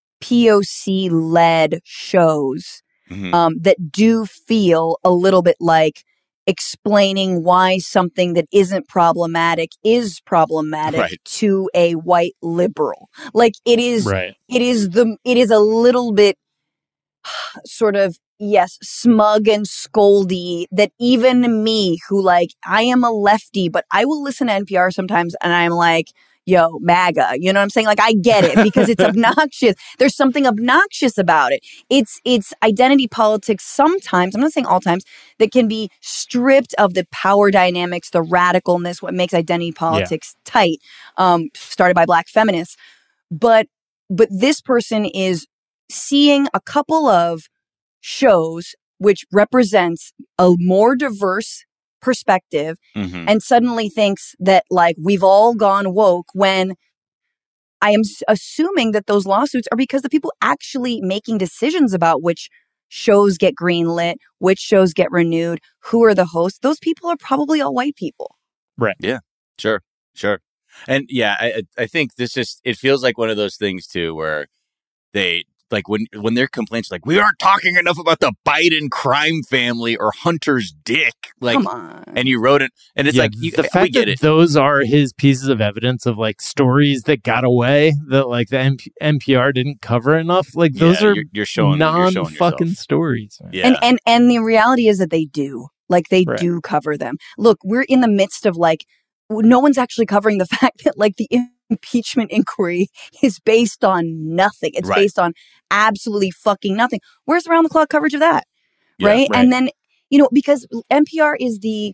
POC-led shows that do feel a little bit like explaining why something that isn't problematic is problematic to a white liberal. Like it is a little bit sort of, smug and scoldy that even me who like, I am a lefty, but I will listen to NPR sometimes and I'm like, yo, MAGA, you know what I'm saying? Like I get it because it's obnoxious. There's something obnoxious about it. It's identity politics sometimes, I'm not saying all times, that can be stripped of the power dynamics, the radicalness, what makes identity politics tight, started by Black feminists. But this person is seeing a couple of shows which represents a more diverse perspective and suddenly thinks that like we've all gone woke when I am assuming that those lawsuits are because the people actually making decisions about which shows get greenlit, which shows get renewed, who are the hosts. Those people are probably all white people. Right. Yeah, sure. And I think this just, it feels like one of those things too, where they, like when their complaints like, we aren't talking enough about the Biden crime family or Hunter's dick. Like, come on. And you wrote it and it's like, the fact that those are his pieces of evidence of like stories that got away that like the NPR didn't cover enough. Like those are you're showing non-fucking stories. Yeah. And the reality is that they do. Like they do cover them. Look, we're in the midst of like no one's actually covering the fact that like the impeachment inquiry is based on nothing. It's based on absolutely fucking nothing. Where's the round the clock coverage of that? Right? And then, because NPR is the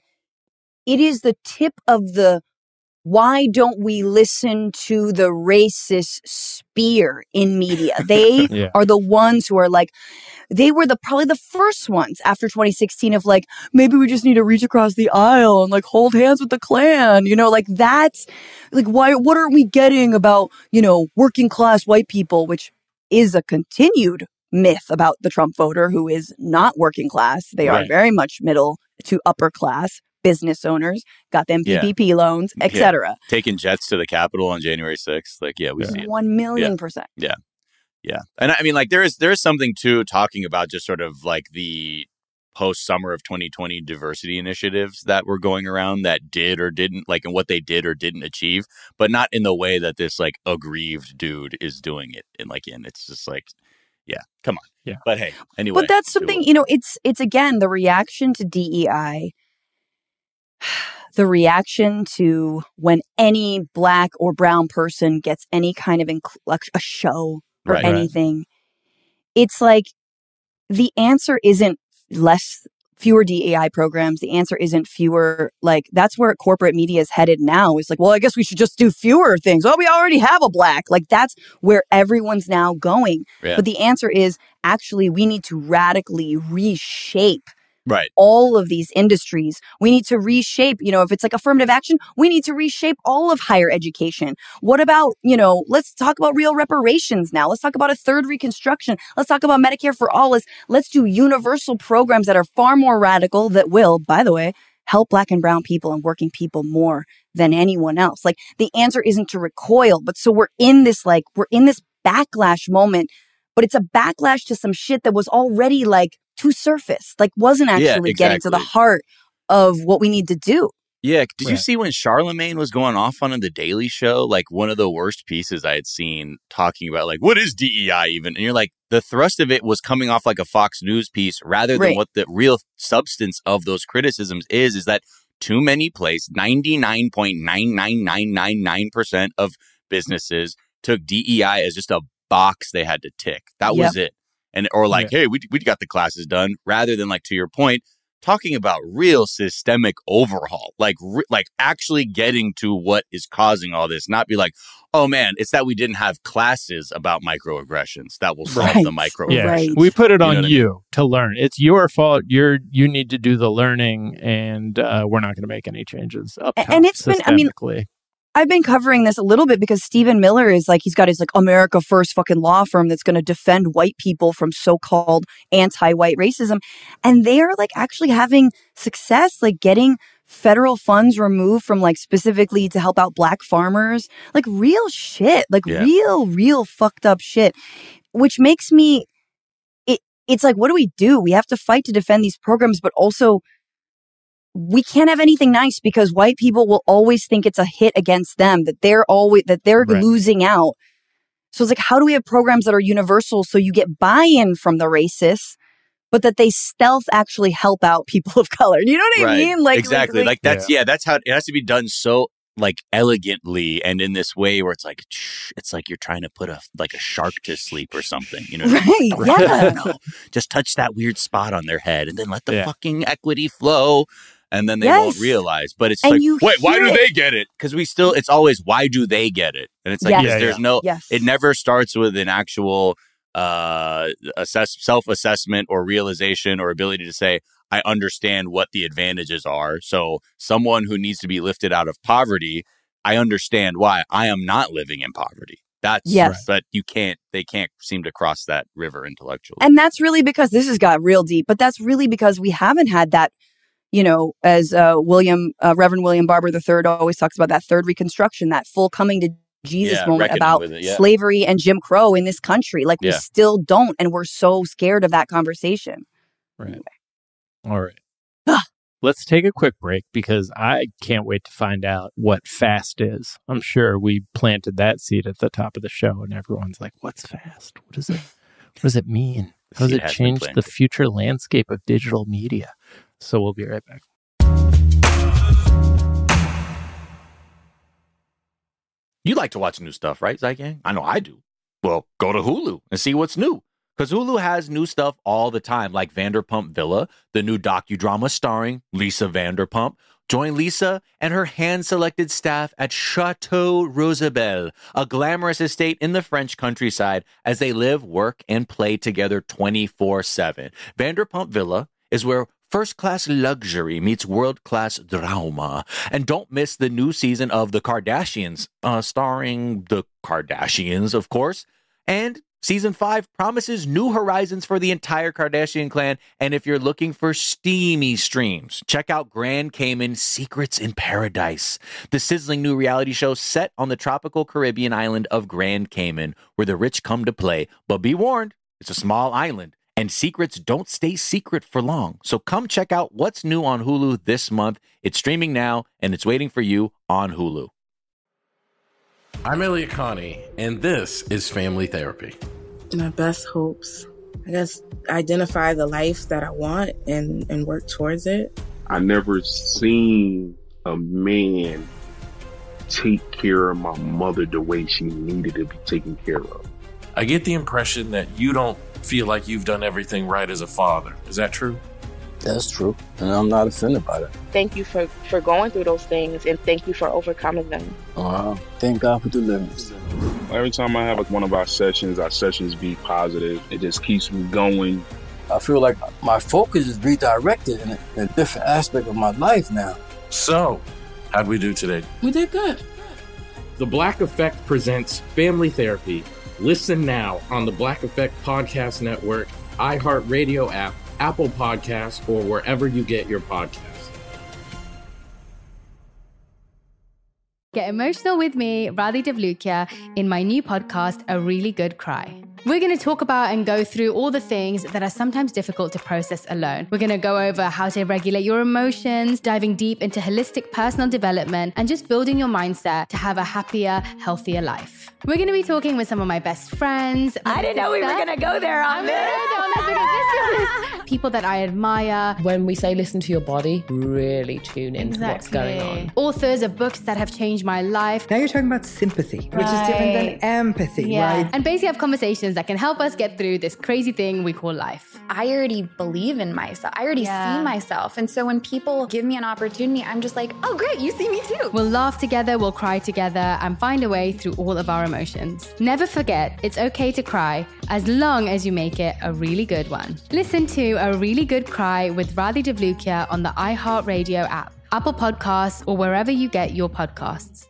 tip of the why don't we listen to the racist spear in media? They are the ones who are like, they were probably the first ones after 2016 of like, maybe we just need to reach across the aisle and like hold hands with the Klan, like that's like, what are we getting about, working class white people, which is a continued myth about the Trump voter who is not working class. They are very much middle to upper class. Business owners, got them PPP loans, etc. Taking jets to the Capitol on January 6th. Like, we see it. 1,000,000%. Yeah. And I mean, like, there is something too talking about just sort of like the post-summer of 2020 diversity initiatives that were going around that did or didn't, like, and what they did or didn't achieve, but not in the way that this, like, aggrieved dude is doing it. And, like, it's just like, come on. Yeah. But hey, anyway. But that's something, it's again, the reaction to DEI, the reaction to when any Black or brown person gets any kind of a show or anything. It's like the answer isn't fewer DEI programs. The answer isn't fewer, like that's where corporate media is headed now. It's like, well, I guess we should just do fewer things. Well, we already have a Black. Like that's where everyone's now going. Yeah. But the answer is actually we need to radically reshape all of these industries. We need to reshape, if it's like affirmative action, we need to reshape all of higher education. What about, let's talk about real reparations now. Let's talk about a third Reconstruction. Let's talk about Medicare for all. Let's do universal programs that are far more radical that will, by the way, help Black and brown people and working people more than anyone else. Like the answer isn't to recoil, but so we're in this backlash moment, but it's a backlash to some shit that was already like too surface, like wasn't actually getting to the heart of what we need to do. Yeah. Did you see when Charlemagne was going off on The Daily Show? Like one of the worst pieces I had seen talking about like, what is DEI even? And you're like, the thrust of it was coming off like a Fox News piece rather than what the real substance of those criticisms is that too many places, 99.99999% of businesses took DEI as just a box they had to tick. That was it. And or like, hey, we got the classes done, rather than like, to your point, talking about real systemic overhaul, like actually getting to what is causing all this, not be like, oh man, it's that we didn't have classes about microaggressions that will solve the microaggressions. Yeah. We put it on you to learn. It's your fault. You need to do the learning, and we're not going to make any changes up top. And it's been, I've been covering this a little bit because Stephen Miller is like, he's got his like America First fucking law firm that's going to defend white people from so-called anti-white racism. And they are like actually having success, like getting federal funds removed from like specifically to help out Black farmers, like real shit, like real fucked up shit, which makes me, it's like, what do? We have to fight to defend these programs, but also we can't have anything nice because white people will always think it's a hit against them, that they're losing out. So it's like, how do we have programs that are universal so you get buy-in from the racists, but that they stealth actually help out people of color? You know what I mean? Like exactly. Like that's that's how it has to be done, so like elegantly and in this way where it's like you're trying to put a shark to sleep or something, you know? No. Just touch that weird spot on their head and then let the fucking equity flow. And then they won't realize. But it's like, wait, why do they get it? Because it's always, why do they get it? And it's like, it never starts with an actual self-assessment or realization or ability to say, I understand what the advantages are. So someone who needs to be lifted out of poverty, I understand why I am not living in poverty. But they can't seem to cross that river intellectually. And that's really because this has got real deep, but that's really because we haven't had that. As Reverend William Barber III always talks about, that third Reconstruction, that full coming to Jesus moment about slavery and Jim Crow in this country. Like we still don't, and we're so scared of that conversation. Right. Anyway. All right. Let's take a quick break because I can't wait to find out what FAST is. I'm sure we planted that seed at the top of the show, and everyone's like, "What's FAST? What is it? What does it mean? How does it change the future landscape of digital media?" So we'll be right back. You like to watch new stuff, right, Zygang? I know I do. Well, go to Hulu and see what's new. Because Hulu has new stuff all the time, like Vanderpump Villa, the new docudrama starring Lisa Vanderpump. Join Lisa and her hand-selected staff at Chateau Rosabelle, a glamorous estate in the French countryside, as they live, work, and play together 24/7. Vanderpump Villa is where first-class luxury meets world-class drama. And don't miss the new season of The Kardashians, starring the Kardashians, of course. And Season 5 promises new horizons for the entire Kardashian clan. And if you're looking for steamy streams, check out Grand Cayman Secrets in Paradise, the sizzling new reality show set on the tropical Caribbean island of Grand Cayman, where the rich come to play. But be warned, it's a small island, and secrets don't stay secret for long. So come check out what's new on Hulu this month. It's streaming now, and it's waiting for you on Hulu. I'm Elliot Connie, and this is Family Therapy. My best hopes, I guess, identify the life that I want and work towards it. I never seen a man take care of my mother the way she needed to be taken care of. I get the impression that you don't feel like you've done everything right as a father. Is that true? That's true, and I'm not offended by that. Thank you for going through those things, and thank you for overcoming them. Wow. Thank God for deliverance. Every time I have one of our sessions be positive. It just keeps me going. I feel like my focus is redirected in a different aspect of my life now. So, how'd we do today? We did good. The Black Effect presents Family Therapy. Listen now on the Black Effect Podcast Network, iHeartRadio app, Apple Podcasts, or wherever you get your podcasts. Get emotional with me, Radhi Devlukia, in my new podcast, A Really Good Cry. We're going to talk about and go through all the things that are sometimes difficult to process alone. We're going to go over how to regulate your emotions, diving deep into holistic personal development, and just building your mindset to have a happier, healthier life. We're going to be talking with some of my best friends. I didn't know we were going to go there on this. People that I admire. When we say listen to your body, really tune into what's going on. Authors of books that have changed my life. Now you're talking about sympathy, which is different than empathy, right? And basically have conversations that can help us get through this crazy thing we call life. I already believe in myself. I already see myself. And so when people give me an opportunity, I'm just like, oh, great, you see me too. We'll laugh together, we'll cry together, and find a way through all of our emotions. Never forget, it's okay to cry, as long as you make it a really good one. Listen to A Really Good Cry with Radhi Devlukia on the iHeartRadio app, Apple Podcasts, or wherever you get your podcasts.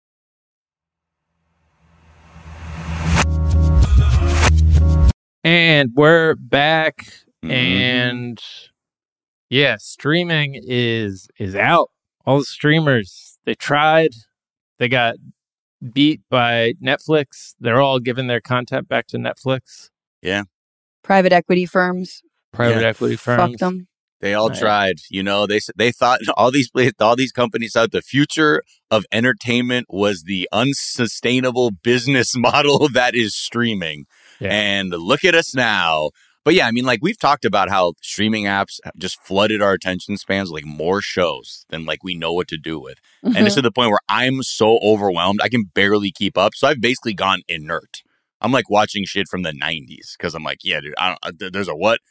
And we're back, and yeah, streaming is out. All the streamers, they tried, they got beat by Netflix. They're all giving their content back to Netflix. Yeah. Private equity firms. Fuck them. They all tried. You know, they thought all these companies thought the future of entertainment was the unsustainable business model that is streaming. Yeah. And look at us now. But yeah, I mean, like we've talked about how streaming apps just flooded our attention spans, like more shows than like we know what to do with. And it's to the point where I'm so overwhelmed, I can barely keep up. So I've basically gone inert. I'm like watching shit from the 90s because I'm like, yeah, dude, there's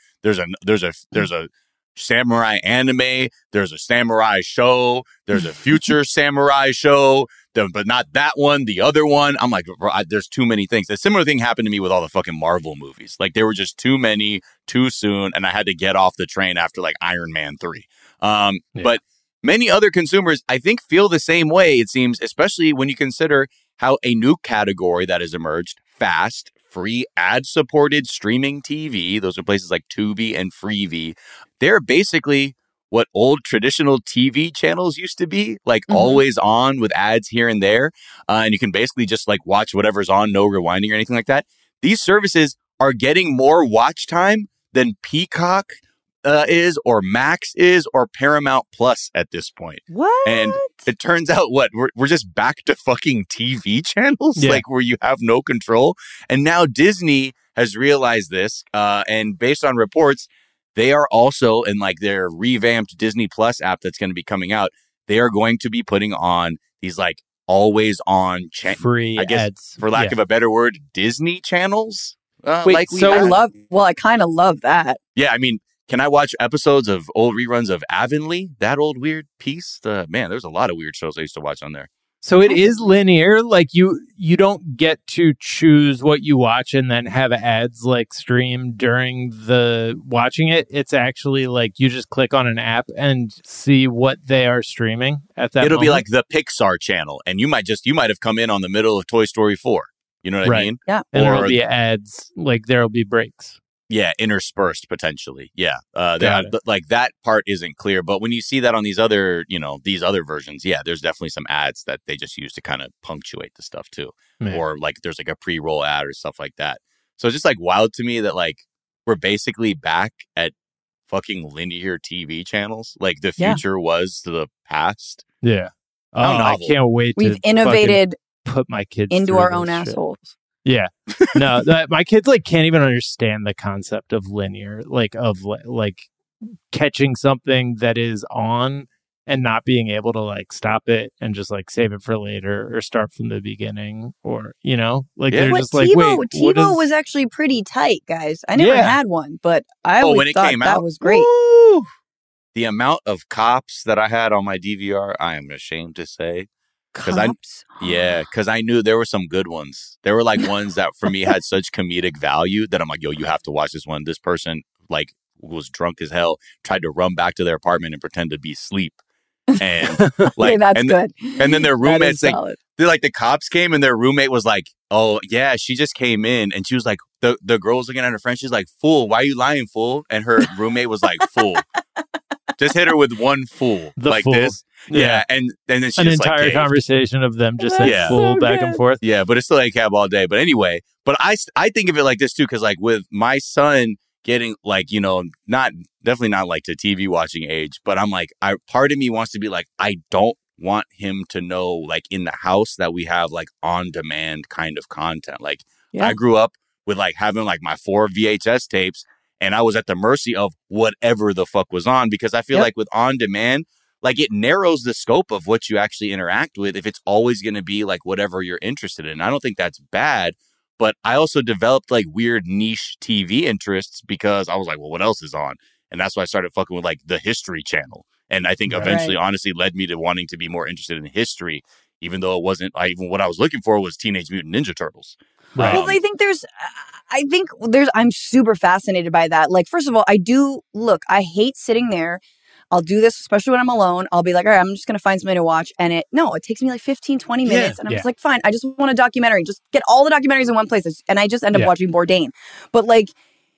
a samurai anime, there's a samurai show, there's a future samurai show, but not that one, the other one. I'm like, there's too many things. A similar thing happened to me with all the fucking Marvel movies. Like there were just too many too soon, and I had to get off the train after like Iron Man 3. But many other consumers, I think, feel the same way, it seems, especially when you consider how a new category that has emerged, fast, free, ad-supported streaming TV, those are places like Tubi and Freevee, they're basically what old traditional TV channels used to be, like always on with ads here and there. And you can basically just like watch whatever's on, no rewinding or anything like that. These services are getting more watch time than Peacock is, or Max is, or Paramount Plus at this point. What? And it turns out we're just back to fucking TV channels, like where you have no control. And now Disney has realized this, and based on reports, they are also in like their revamped Disney Plus app that's going to be coming out. They are going to be putting on these like always on free I guess, ads, for lack of a better word, Disney channels. Wait, so I kind of love that. Yeah, I mean, can I watch episodes of old reruns of Avonlea? That old weird piece? Man, there's a lot of weird shows I used to watch on there. So it is linear. Like you don't get to choose what you watch and then have ads like stream during the watching it. It's actually like you just click on an app and see what they are streaming at that It'll moment. be like the Pixar channel, and you might have come in on the middle of Toy Story 4. You know what I mean? Yeah. And there'll be ads, like there'll be breaks. Yeah, interspersed potentially. Yeah, Got it. like that part isn't clear. But when you see that on these other versions, yeah, there's definitely some ads that they just use to kind of punctuate the stuff too, or like there's like a pre-roll ad or stuff like that. So it's just like wild to me that like we're basically back at fucking linear TV channels. Like the future was to the past. Yeah. Oh, I can't wait. We've innovated. Put my kids into through our own this shit. assholes. Yeah. No, my kids like can't even understand the concept of linear, like of like catching something that is on and not being able to like stop it and just like save it for later or start from the beginning, or like they're just like, wait, TiVo was actually pretty tight, guys. I never had one, but I always when it thought came that out, was great. woo! The amount of cops that I had on my DVR, I am ashamed to say. Because I knew there were some good ones. There were like ones that for me had such comedic value that I'm like, yo, you have to watch this one. This person like was drunk as hell, tried to run back to their apartment and pretend to be asleep. And like, that's good. And then their roommates, like the cops came and their roommate was like, oh yeah, she just came in, and she was like, the girl was looking at her friend. She's like, fool, why are you lying, fool? And her roommate was like, fool. Just hit her with one fool like fool. This. Yeah. And then she an just entire like, conversation of them just saying fool back and forth. Yeah, but it's still a cab all day. But anyway, I think of it like this too, because like with my son getting like, definitely not like to TV watching age, but I'm like, part of me wants to be like, I don't want him to know like in the house that we have like on demand kind of content. Like I grew up with like having like my 4 VHS tapes, and I was at the mercy of whatever the fuck was on, because I feel like with on demand, like it narrows the scope of what you actually interact with if it's always going to be like whatever you're interested in. I don't think that's bad, but I also developed like weird niche TV interests because I was like, well, what else is on? And that's why I started fucking with like the History Channel. And I think eventually, honestly, led me to wanting to be more interested in history, even though it wasn't, even what I was looking for was Teenage Mutant Ninja Turtles. Right. Well, I think I'm super fascinated by that. Like, first of all, I hate sitting there. I'll do this, especially when I'm alone. I'll be like, all right, I'm just going to find something to watch. And it takes me like 15, 20 minutes. And I'm just like, fine, I just want a documentary. Just get all the documentaries in one place. And I just end up watching Bourdain. But like,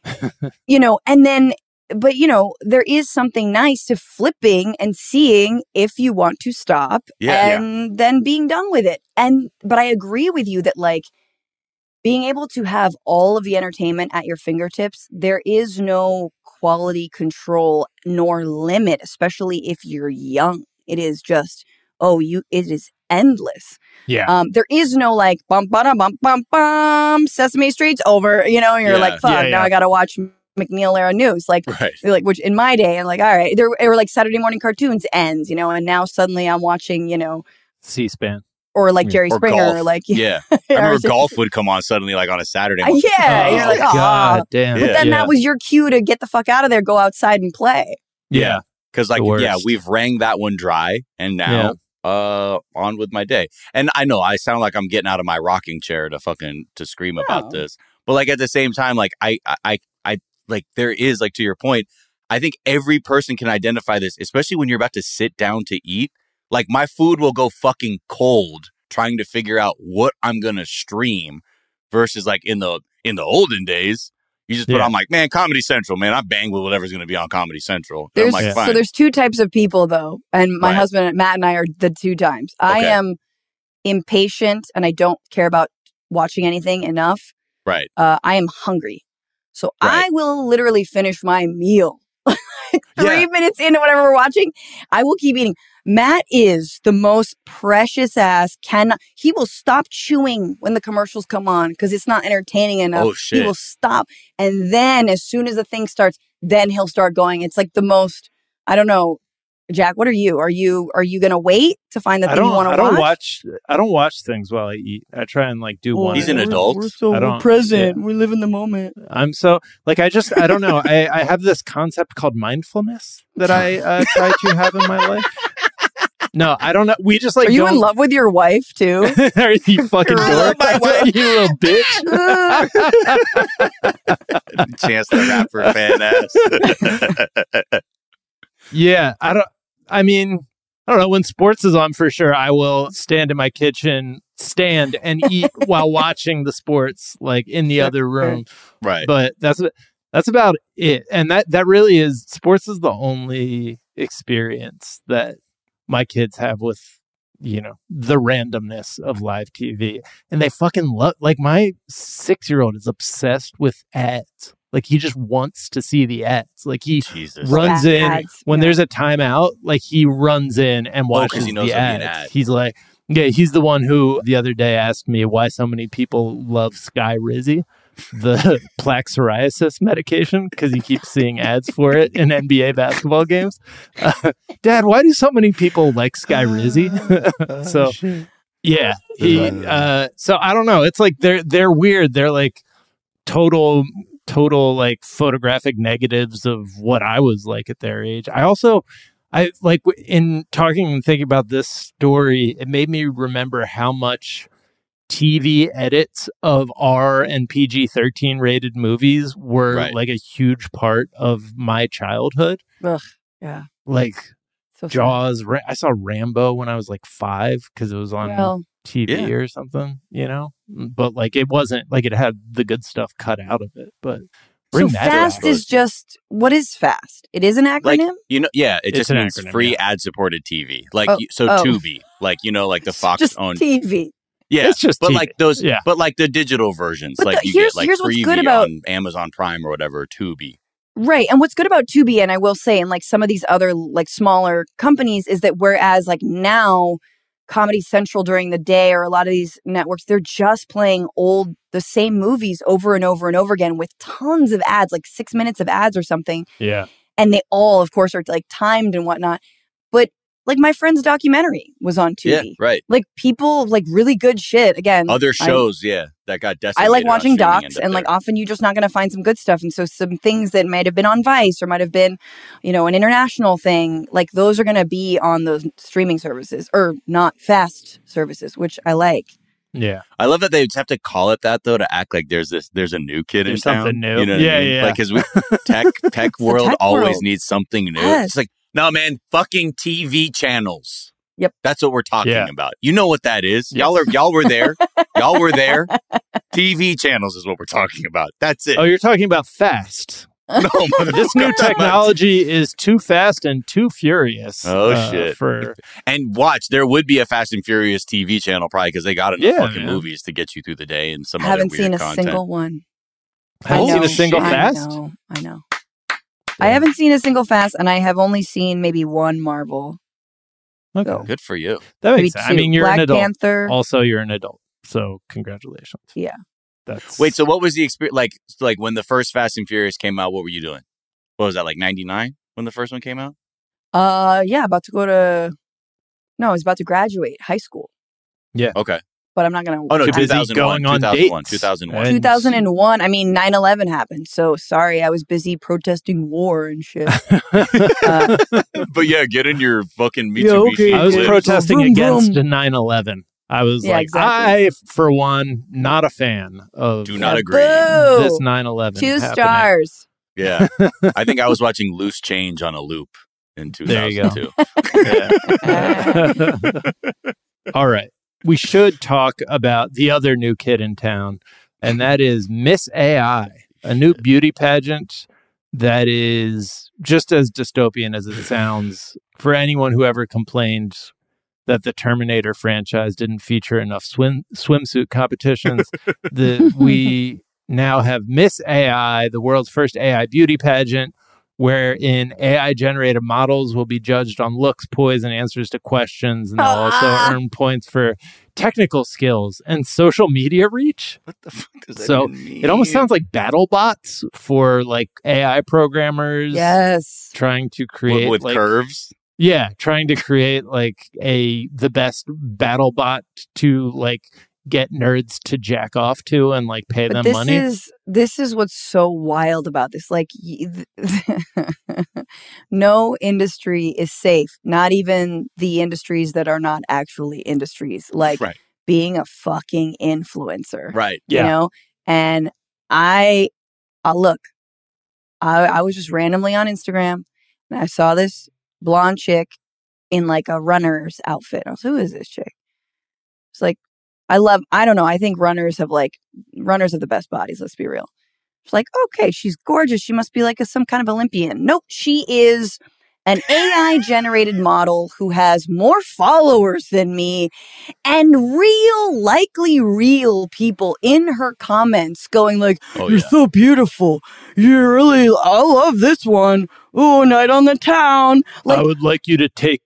and then, but there is something nice to flipping and seeing if you want to stop and then being done with it. But I agree with you that like, being able to have all of the entertainment at your fingertips, there is no quality control nor limit, especially if you're young. It is just, it is endless. Yeah. There is no like, bum, bum, bum, bum, bum, Sesame Street's over, you're like, fuck, now I got to watch McNeil era news. Like, which in my day, I'm like, all right, there were like Saturday morning cartoons ends, and now suddenly I'm watching, C-SPAN. Or like Jerry Springer, golf. like I remember golf would come on suddenly, like on a Saturday. You're like, oh, God damn. But then that was your cue to get the fuck out of there, go outside and play. Yeah, because like we've wrung that one dry, and now on with my day. And I know I sound like I'm getting out of my rocking chair to scream about this, but like at the same time, like I like there is like to your point, I think every person can identify this, especially when you're about to sit down to eat. Like, my food will go fucking cold trying to figure out what I'm going to stream versus, like, in the olden days, you just put on, like, man, Comedy Central, man. I bang with whatever's going to be on Comedy Central. I'm like, fine. So there's two types of people, though. And my husband, Matt, and I are the two times. I am impatient, and I don't care about watching anything enough. Right. I am hungry. So I will literally finish my meal. 3 minutes into whatever we're watching, I will keep eating. Matt is the most precious ass. He will stop chewing when the commercials come on because it's not entertaining enough. Oh, shit. He will stop. And then as soon as the thing starts, then he'll start going. It's like the most, I don't know, Jack, what are you? Are you going to wait to find the thing you want to watch? I don't watch things while I eat. I try and like do one. He's an adult. We're present. Yeah. We live in the moment. I'm so like I don't know. I have this concept called mindfulness that I try to have in my life. No, I don't know. We just like. Are you in love with your wife too? Are you fucking dork? You little bitch. Chance the Rapper fan ass. Yeah, I don't know. When sports is on, for sure, I will stand in my kitchen, and eat while watching the sports, like in the other room. Right. But that's about it. And that really is, sports is the only experience that my kids have with, the randomness of live TV. And they fucking love, like my 6-year-old is obsessed with ads. Like he just wants to see the ads. Like he runs in ads, when there's a timeout. Like he runs in and watches the ads. He's like, he's the one who the other day asked me why so many people love Skyrizi, the plaque psoriasis medication, because he keeps seeing ads for it in NBA basketball games. Dad, why do so many people like Skyrizi? So yeah, so I don't know. It's like they're weird. They're like total like photographic negatives of what I was like at their age. I like in talking and thinking about this story, it made me remember how much TV edits of R and PG-13 rated movies were like a huge part of my childhood. Ugh, yeah. Like Jaws. I saw Rambo when I was like 5 because it was on TV or something, but like it wasn't like it had the good stuff cut out of it. But so FAST is just, what is FAST? It is an acronym? Like, it just means free ad supported TV. Like Tubi, like like the Fox just owned TV. Yeah, it's just but TV. Like those, but like the digital versions, but like you get like Freevee on Amazon Prime or whatever, Tubi. Right. And what's good about Tubi, and I will say, and like some of these other like smaller companies, is that whereas like now Comedy Central during the day or a lot of these networks, they're just playing the same movies over and over and over again with tons of ads, like 6 minutes of ads or something. Yeah. And they all, of course, are like timed and whatnot. But like my friend's documentary was on Tubi. Yeah, right. Like people, like really good shit. Again, other shows, that got decimated. I like watching docs, and like often you're just not going to find some good stuff. And so some things that might have been on Vice or might have been, an international thing, like those are going to be on those streaming services or not FAST services, which I like. Yeah, I love that they just have to call it that though to act like there's a new kid in town. Something new. You know what I mean? Yeah. Like because tech world always needs something new. Yes. It's like, no man, fucking TV channels. Yep, that's what we're talking about. You know what that is? Y'all were there. Y'all were there. TV channels is what we're talking about. That's it. Oh, you're talking about FAST. No, this new technology is too fast and too furious. Oh shit! And watch, there would be a Fast and Furious TV channel probably because they got enough fucking movies to get you through the day and some other weird content. Haven't seen a single one. Haven't seen a single Fast? I know. I haven't seen a single Fast, and I have only seen maybe one Marvel. Okay, so. Good for you. That makes sense. I mean, you're Black an adult. Panther. Also, you're an adult, so congratulations. Yeah. Wait, so what was the experience like when the first Fast and Furious came out? What were you doing? What was that, like 99 when the first one came out? Yeah, I was about to graduate high school. Yeah. Okay. But I'm not going to... Oh, no, too busy going on dates. 2001. 2001. I mean, 9/11 happened. So, sorry, I was busy protesting war and shit. But yeah, get in your fucking Mitsubishi. Yeah, okay. I was protesting against vroom. 9/11. I was exactly. I, for one, not a fan of... Do not agree. Boo! This 9/11 2 happening. stars. Yeah. I think I was watching Loose Change on a loop in 2002. There you go. All right. We should talk about the other new kid in town, and that is Miss AI, a new beauty pageant that is just as dystopian as it sounds. For anyone who ever complained that the Terminator franchise didn't feature enough swimsuit competitions, we now have Miss AI, the world's first AI beauty pageant, wherein AI-generated models will be judged on looks, poise, and answers to questions, and they'll also earn points for technical skills and social media reach. What the fuck does that even mean? It almost sounds like BattleBots for like AI programmers. Yes. Trying to create with like, curves. Yeah, trying to create like the best battle bot to like get nerds to jack off to and like pay them money. This is what's so wild about this. Like, no industry is safe. Not even the industries that are not actually industries. Like being a fucking influencer. Right. You know? And I was just randomly on Instagram and I saw this blonde chick in like a runner's outfit. I was like, who is this chick? It's like, I don't know. I think runners have the best bodies. Let's be real. It's like, okay, she's gorgeous. She must be like some kind of Olympian. Nope. She is an AI generated model who has more followers than me and likely real people in her comments going like, you're so beautiful. I love this one. Oh, night on the town. Like, I would like to take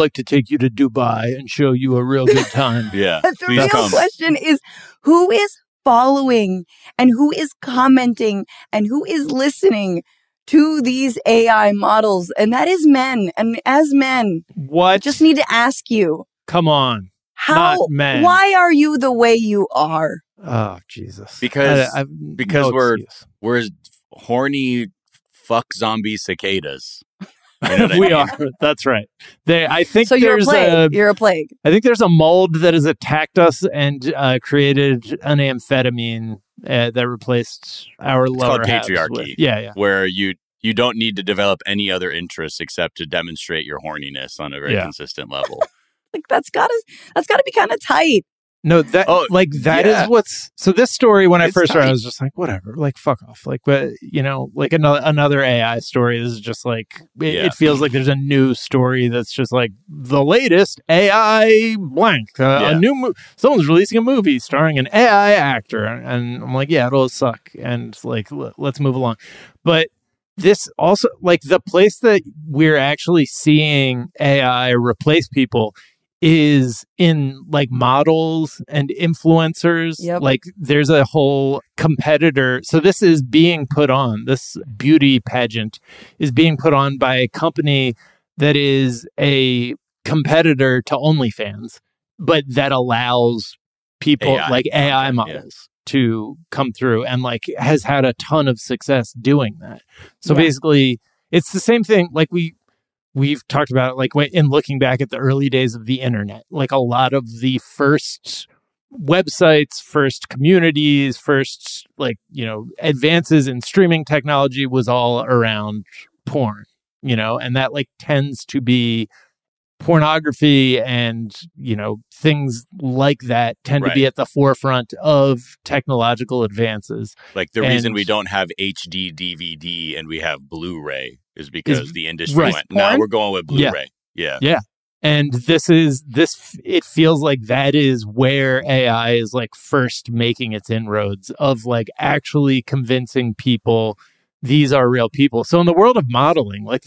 you to Dubai and show you a real good time. Yeah. The real question is, who is following and who is commenting and who is listening to these AI models? And that is men. And as men, I just need to ask you. Come on. Not men. Why are you the way you are? Oh, Jesus. Because no we're horny fuck zombie cicadas. You know we are. That's right. I think so. You're a plague. I think there's a mold that has attacked us and created an amphetamine that replaced our lower halves. It's called patriarchy. Where you don't need to develop any other interests except to demonstrate your horniness on a very consistent level. Like that's gotta be kind of tight. No, that is what's so this story when I first started, I was just like, whatever, like fuck off. Like, but you know, like another AI story. This is just like it feels like there's a new story that's just like the latest AI blank. A new someone's releasing a movie starring an AI actor, and I'm like, yeah, it'll suck, and like let's move along. But this also, like, the place that we're actually seeing AI replace people is in like models and influencers. Like there's a whole competitor. So this is being put on, this beauty pageant is being put on by a company that is a competitor to OnlyFans, but that allows people like AI models to come through and like has had a ton of success doing that. So basically it's the same thing. Like we've talked about it, like in looking back at the early days of the internet, like a lot of the first websites, first communities, first, like, you know, advances in streaming technology was all around porn, you know, and that like tends to be pornography and, you know, things like that tend to be at the forefront of technological advances. Like the reason we don't have HD DVD and we have Blu-ray is because the industry went, now we're going with Blu-ray. Yeah. And it feels like that is where AI is like first making its inroads of like actually convincing people these are real people. So in the world of modeling, like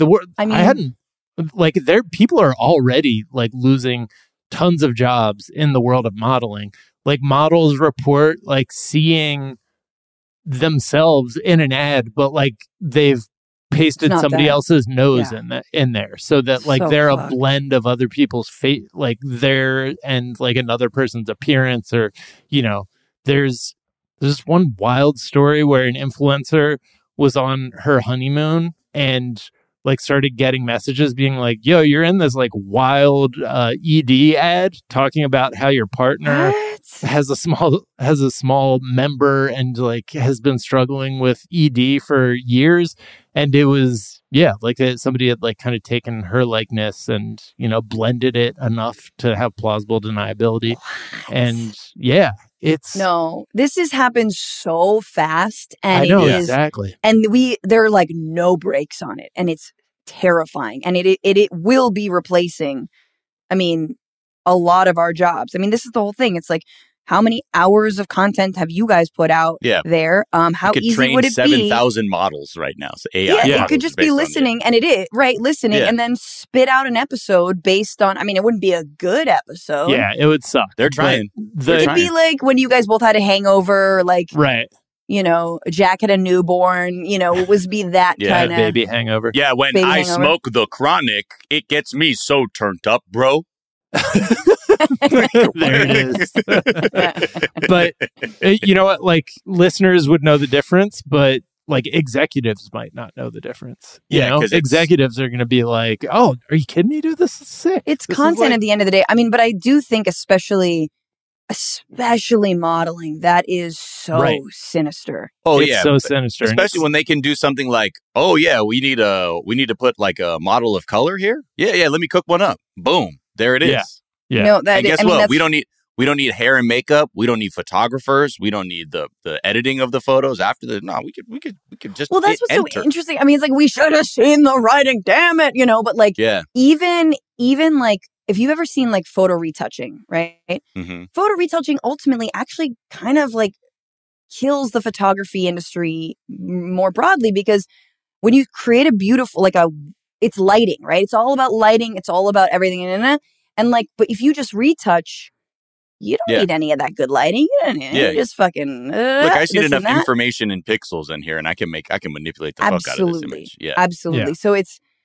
people are already like losing tons of jobs in the world of modeling. Like models report like seeing themselves in an ad, but like they've pasted somebody else's nose in there so that like they're a blend of other people's face, like their and like another person's appearance, or, you know, there's one wild story where an influencer was on her honeymoon and like started getting messages being like, yo, you're in this like wild ED ad talking about how your partner has a small member and like has been struggling with ED for years. And it was, like somebody had like kind of taken her likeness and, you know, blended it enough to have plausible deniability. And this has happened so fast, and I know, exactly. And there are like no brakes on it, and it's terrifying, and it will be replacing, I mean, a lot of our jobs. I mean, this is the whole thing. It's like, how many hours of content have you guys put out there? How easy would it be? 7,000 models right now. So AI it could just be listening, and it is listening, and then spit out an episode based on. I mean, it wouldn't be a good episode. Yeah, it would suck. They're trying. It'd be like when you guys both had a hangover, like Jack had a newborn, it was be that kind of baby hangover. Yeah, when I smoke the chronic, it gets me so turned up, bro. There it is. But you know what? Like, listeners would know the difference, but like executives might not know the difference. Because executives are going to be like, "Oh, are you kidding me, dude? This is sick." It's content at the end of the day. I mean, but I do think especially modeling, that is so sinister. Oh, it's so sinister. Especially when they can do something like, oh yeah, we need to put like a model of color here. Yeah, let me cook one up. Boom. There it is. Yeah. And guess what? We don't need hair and makeup. We don't need photographers. We don't need the editing of the photos after the. No, we could just. Well, that's what's so interesting. I mean, it's like we should have seen the writing. Damn it, But like, even like if you've ever seen like photo retouching, right? Mm-hmm. Photo retouching ultimately actually kind of like kills the photography industry more broadly, because when you create a beautiful it's lighting, right? It's all about lighting. It's all about everything. And like, but if you just retouch, you don't need any of that good lighting. You just fucking look. I see enough information in pixels in here, and I can manipulate the fuck out of this image. Yeah, absolutely. Yeah. So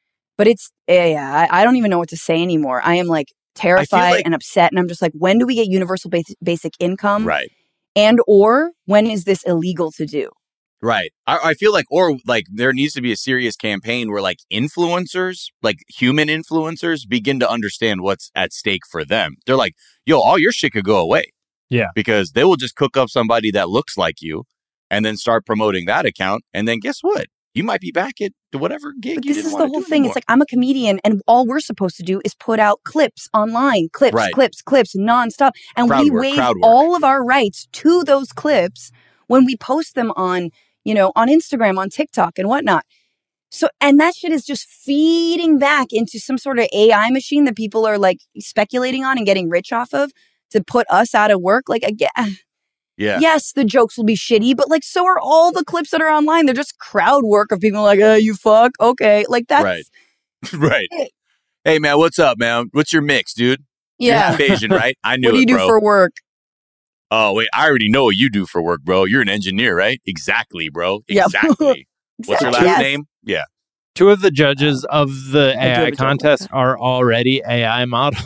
I don't even know what to say anymore. I am like terrified and upset, and I'm just like, when do we get universal basic income? Right. And or when is this illegal to do? Right. I feel like, there needs to be a serious campaign where like influencers, like human influencers, begin to understand what's at stake for them. They're like, yo, all your shit could go away. Yeah. Because they will just cook up somebody that looks like you and then start promoting that account. And then guess what? You might be back at whatever gig but you this didn't is want the to whole do thing. anymore. It's like, I'm a comedian, and all we're supposed to do is put out clips online, clips nonstop. And we waive all of our rights to those clips when we post them on Instagram, on TikTok and whatnot. So, and that shit is just feeding back into some sort of AI machine that people are like speculating on and getting rich off of to put us out of work. Like, again, yes, the jokes will be shitty, but like, so are all the clips that are online. They're just crowd work of people like, you fuck. Okay. Like that's right. Hey man, what's up, man? What's your mix, dude? Yeah. You're half Asian, right? I knew What do you do for work? Oh, wait, I already know what you do for work, bro. You're an engineer, right? Exactly, bro. Exactly. What's your last name? Yeah. 2 of the judges of the AI contest are already AI models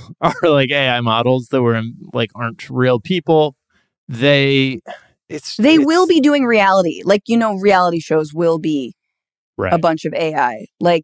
that were aren't real people. They will be doing reality. Like, reality shows will be a bunch of AI. Like,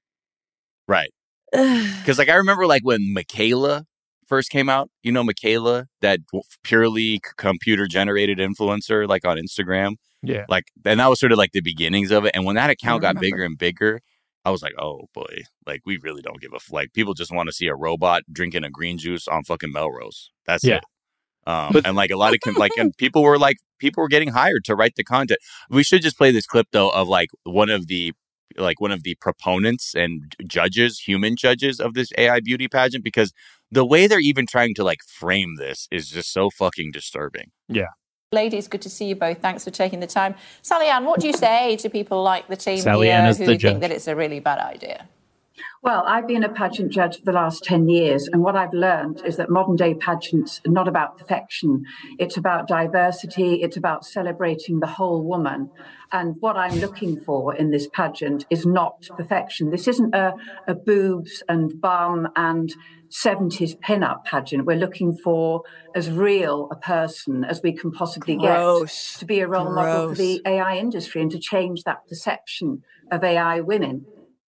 right. Because I remember when Michaela first came out, Michaela, that purely computer generated influencer, on Instagram. Yeah. And that was sort of the beginnings of it. And when that account got bigger and bigger, I was like, oh boy, we really don't give a people just want to see a robot drinking a green juice on fucking Melrose. That's it. And a lot of and people were getting hired to write the content. We should just play this clip though of one of the proponents and judges, human judges of this AI beauty pageant, because the way they're even trying to frame this is just so fucking disturbing. Yeah. Ladies, good to see you both. Thanks for taking the time. Sally Ann, what do you say to people like the team Sally Ann here is who the think judge. that it's a really bad idea? Well, I've been a pageant judge for the last 10 years, and what I've learned is that modern day pageants are not about perfection. It's about diversity. It's about celebrating the whole woman. And what I'm looking for in this pageant is not perfection. This isn't a boobs and bum and 70s pin-up pageant. We're looking for as real a person as we can possibly get to be a role model for the AI industry and to change that perception of AI women.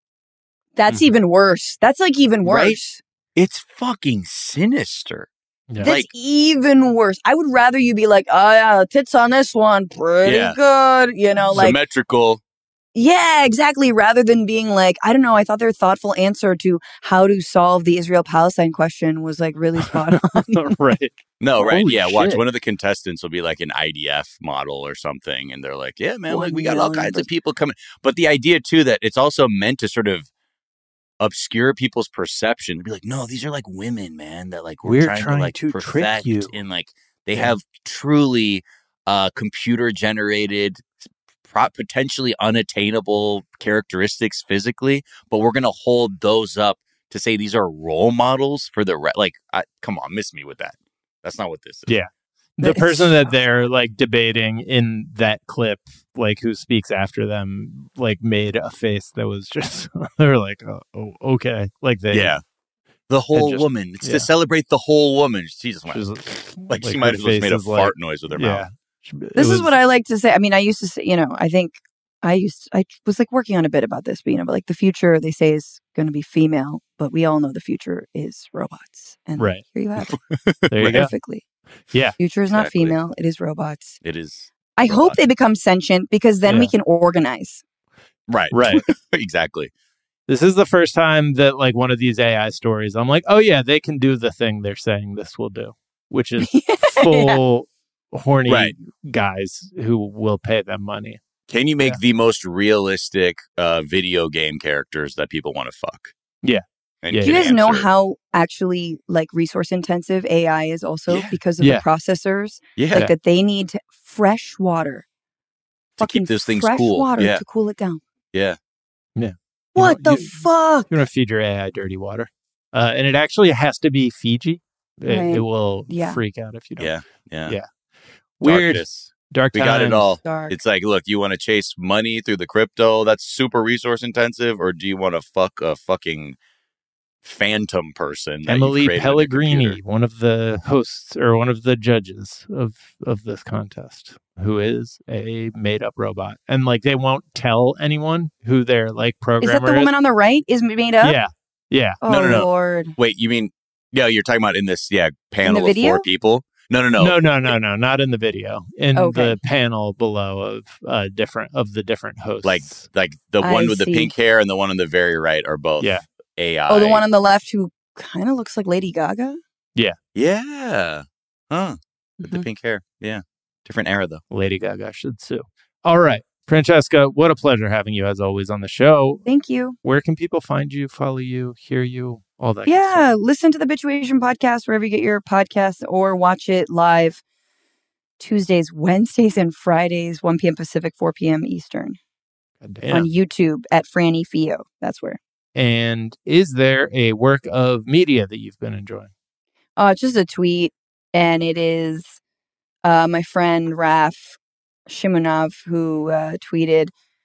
That's even worse. That's even worse. Right? It's fucking sinister. Yeah. That's even worse. I would rather you be like, oh yeah, tits on this one, pretty good. Symmetrical. Yeah, exactly. Rather than being like, I don't know, I thought their thoughtful answer to how to solve the Israel-Palestine question was really spot on. Right. No, right. Holy yeah. shit. Watch, one of the contestants will be an IDF model or something. And they're like, yeah, man, we got all kinds of people coming. But the idea too, that it's also meant to sort of obscure people's perception to be like, no, these are women, man, that we're trying to perfect trick you. And they have truly computer generated, potentially unattainable characteristics physically, but we're going to hold those up to say these are role models for the come on, miss me with that. That's not what this is. Yeah. The person that they're like debating in that clip, like who speaks after them, like made a face that was just, they were like, oh okay. Like the whole woman. It's to celebrate the whole woman. She just went, like she might have just made a fart noise with her mouth. This is what I like to say. I mean, I used to say, I think I was like working on a bit about this, but but like the future they say is going to be female, but we all know the future is robots. And here you have it. There you go. Perfectly. Yeah. Future is not female. It is robots. It is. I hope they become sentient because then we can organize. Right. Exactly. This is the first time that like one of these AI stories, I'm like, oh yeah, they can do the thing they're saying this will do, which is full horny guys who will pay them money. Can you make the most realistic video game characters that people want to fuck? Yeah. Do you guys know how actually like resource intensive AI is also because of the processors? Like that they need fresh water to keep those things fresh cool. Water to cool it down. Yeah. What the fuck? You're going to feed your AI dirty water. And it actually has to be Fiji. It will freak out if you don't. Yeah. Weird. Dark we times. got it all. Dark. It's like, look, you want to chase money through the crypto that's super resource intensive, or do you want to fuck a fucking phantom person? Emily Pellegrini, one of the hosts or one of the judges of this contest, who is a made up robot, and like they won't tell anyone who their like programmer is. That the woman on the right is made up? Yeah. Oh, no. Lord. Wait, you mean? Yeah, you're talking about in this panel of 4 people. No. Not in the video. In the panel below of different hosts. Like the one with the pink hair and the one on the very right are both AI. Oh, the one on the left who kind of looks like Lady Gaga? Yeah. Huh. With the pink hair. Yeah. Different era though. Lady Gaga should sue. All right. Francesca, what a pleasure having you as always on the show. Thank you. Where can people find you, follow you, hear you, all that? Yeah, listen to the Bitchuation podcast wherever you get your podcasts or watch it live Tuesdays, Wednesdays, and Fridays, 1 p.m. Pacific, 4 p.m. Eastern. On YouTube at Franny Fio. That's where. And is there a work of media that you've been enjoying? Just a tweet, and it is my friend Raf Shimunov, who tweeted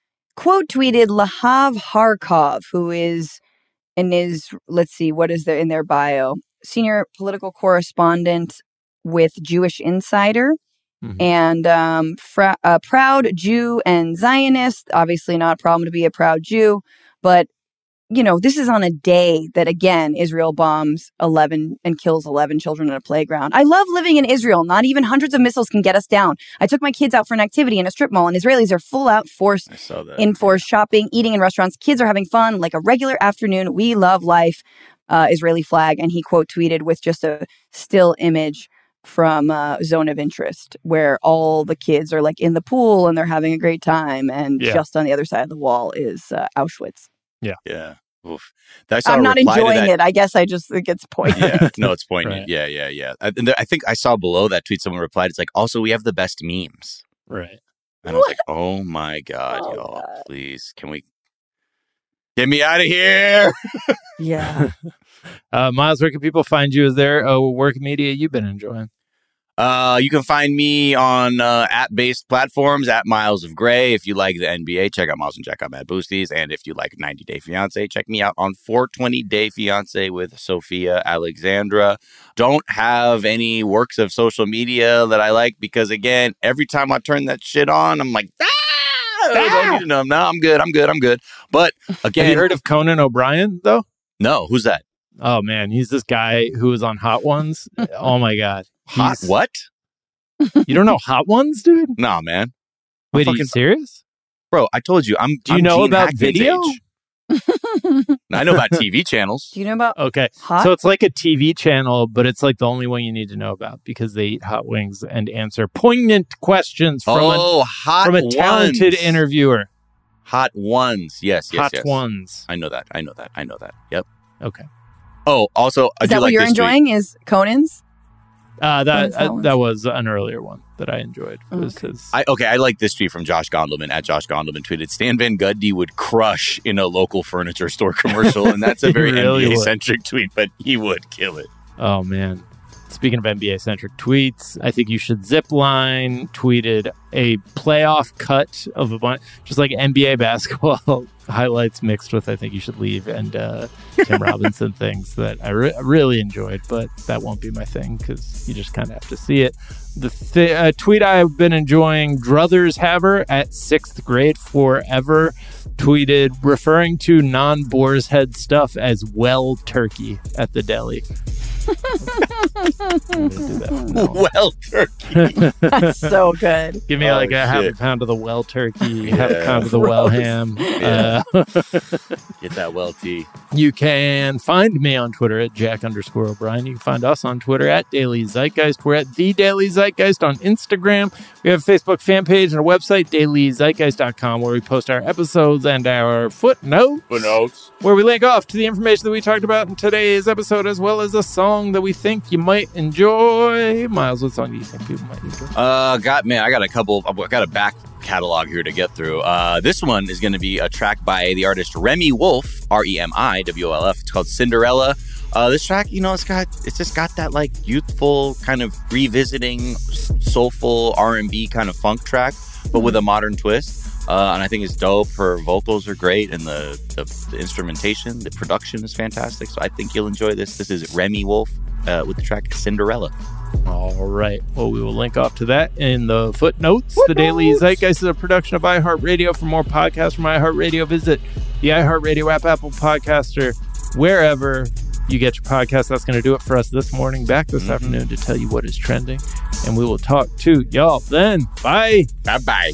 Lahav Harkov, who is let's see, what is there in their bio? Senior political correspondent with Jewish Insider and proud Jew and Zionist. Obviously not a problem to be a proud Jew, but this is on a day that, again, Israel bombs 11 and kills 11 children at a playground. I love living in Israel. Not even hundreds of missiles can get us down. I took my kids out for an activity in a strip mall, and Israelis are full out enforced shopping, eating in restaurants. Kids are having fun like a regular afternoon. We love life. Israeli flag. And he quote tweeted with just a still image from Zone of Interest, where all the kids are like in the pool and they're having a great time. And just on the other side of the wall is Auschwitz. Yeah. Oof. I'm not enjoying it. I guess I just think it's poignant. Yeah, no, it's poignant. Right. Yeah. I think I saw below that tweet someone replied, it's like, also, we have the best memes. Right. And I was like, oh my God, y'all, please, can we get me out of here? Yeah. Miles, where can people find you? Is there a work media you've been enjoying? You can find me on app-based platforms at Miles of Gray. If you like the NBA, check out Miles and Jack on Mad Boosties. And if you like 90 Day Fiancé, check me out on 420 Day Fiancé with Sophia Alexandra. Don't have any works of social media that I like because, again, every time I turn that shit on, I'm like, I don't need to know. No, I'm good. But, again... Have you heard of Conan O'Brien, though? No, who's that? Oh, man, he's this guy who was on Hot Ones. Oh, my God. Hot what? You don't know Hot Ones, dude? Nah, man. Wait, are you serious? Bro, I told you, Do you know about video? I know about TV channels. Do you know about Hot? So it's like a TV channel, but it's like the only one you need to know about because they eat hot wings and answer poignant questions from a talented interviewer. Hot Ones. Yes. Hot Ones. I know that. Yep. Okay. Oh, also, is that what you're enjoying? Is Conan's? That was an earlier one that I enjoyed. Was his... I like this tweet from Josh Gondelman at Josh Gondelman tweeted, Stan Van Gundy would crush in a local furniture store commercial. And that's a very NBA-centric tweet, but he would kill it. Oh, man. Speaking of NBA-centric tweets, I think you should Zipline tweeted a playoff cut of a bunch, just like NBA basketball highlights mixed with I think you should leave and Tim Robinson things that I really enjoyed, but that won't be my thing because you just kind of have to see it. The tweet I've been enjoying, Druthers Haver at 6th grade forever, tweeted referring to non-boar's head stuff as well turkey at the deli. Well turkey. That's so good. Give me like a half a pound of the well turkey, half a pound of the well ham. Yeah. Get that well tea. You can find me on Twitter at Jack_O'Brien. You can find us on Twitter at Daily Zeitgeist. We're at The Daily Zeitgeist on Instagram. We have a Facebook fan page and a website, dailyzeitgeist.com, where we post our episodes and our footnotes, where we link off to the information that we talked about in today's episode, as well as a song that we think you might enjoy. Miles, what song do you think people might enjoy? I got a back catalog here to get through. This one is going to be a track by the artist Remi Wolf, REMIWOLF. It's called Cinderella. This track, it's just got that like youthful kind of revisiting soulful R&B kind of funk track, but with a modern twist. And I think it's dope. Her vocals are great, and the instrumentation, the production is fantastic. So I think you'll enjoy this. This is Remi Wolf with the track Cinderella. All right. Well, we will link off to that in the footnotes. The Daily Zeitgeist is a production of iHeartRadio. For more podcasts from iHeartRadio, visit the iHeartRadio app, Apple Podcast, or wherever you get your podcast. That's going to do it for us this morning. Back this afternoon to tell you what is trending. And we will talk to y'all then. Bye. Bye-bye.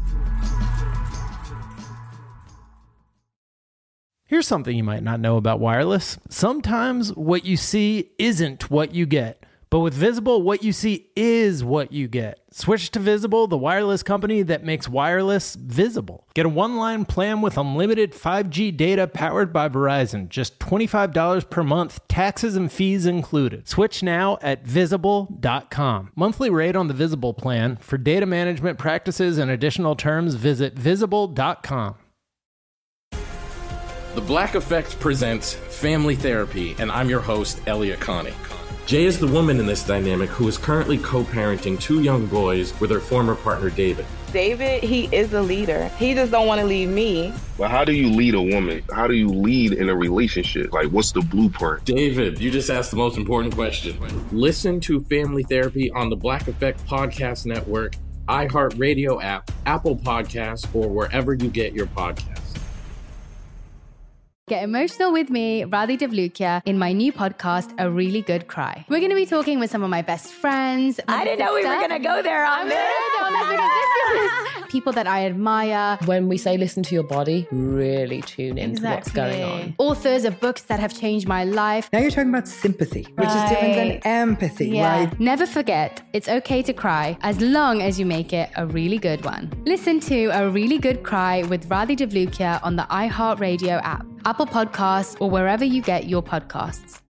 Here's something you might not know about wireless. Sometimes what you see isn't what you get. But with Visible, what you see is what you get. Switch to Visible, the wireless company that makes wireless visible. Get a one-line plan with unlimited 5G data powered by Verizon. Just $25 per month, taxes and fees included. Switch now at Visible.com. Monthly rate on the Visible plan. For data management practices and additional terms, visit Visible.com. The Black Effect presents Family Therapy, and I'm your host, Elliot Connie. Jay is the woman in this dynamic who is currently co-parenting 2 young boys with her former partner, David. David, he is a leader. He just don't want to leave me. But how do you lead a woman? How do you lead in a relationship? Like, what's the blueprint? David, you just asked the most important question. Listen to Family Therapy on the Black Effect Podcast Network, iHeartRadio app, Apple Podcasts, or wherever you get your podcasts. Get emotional with me, Radhi Devlukia, in my new podcast, A Really Good Cry. We're going to be talking with some of my best friends. I didn't know we were going to go there on this. People that I admire. When we say listen to your body, really tune into what's going on. Authors of books that have changed my life. Now you're talking about sympathy, which is different than empathy, right? Never forget, it's okay to cry as long as you make it a really good one. Listen to A Really Good Cry with Radhi Devlukia on the iHeartRadio app, Apple Podcasts, or wherever you get your podcasts.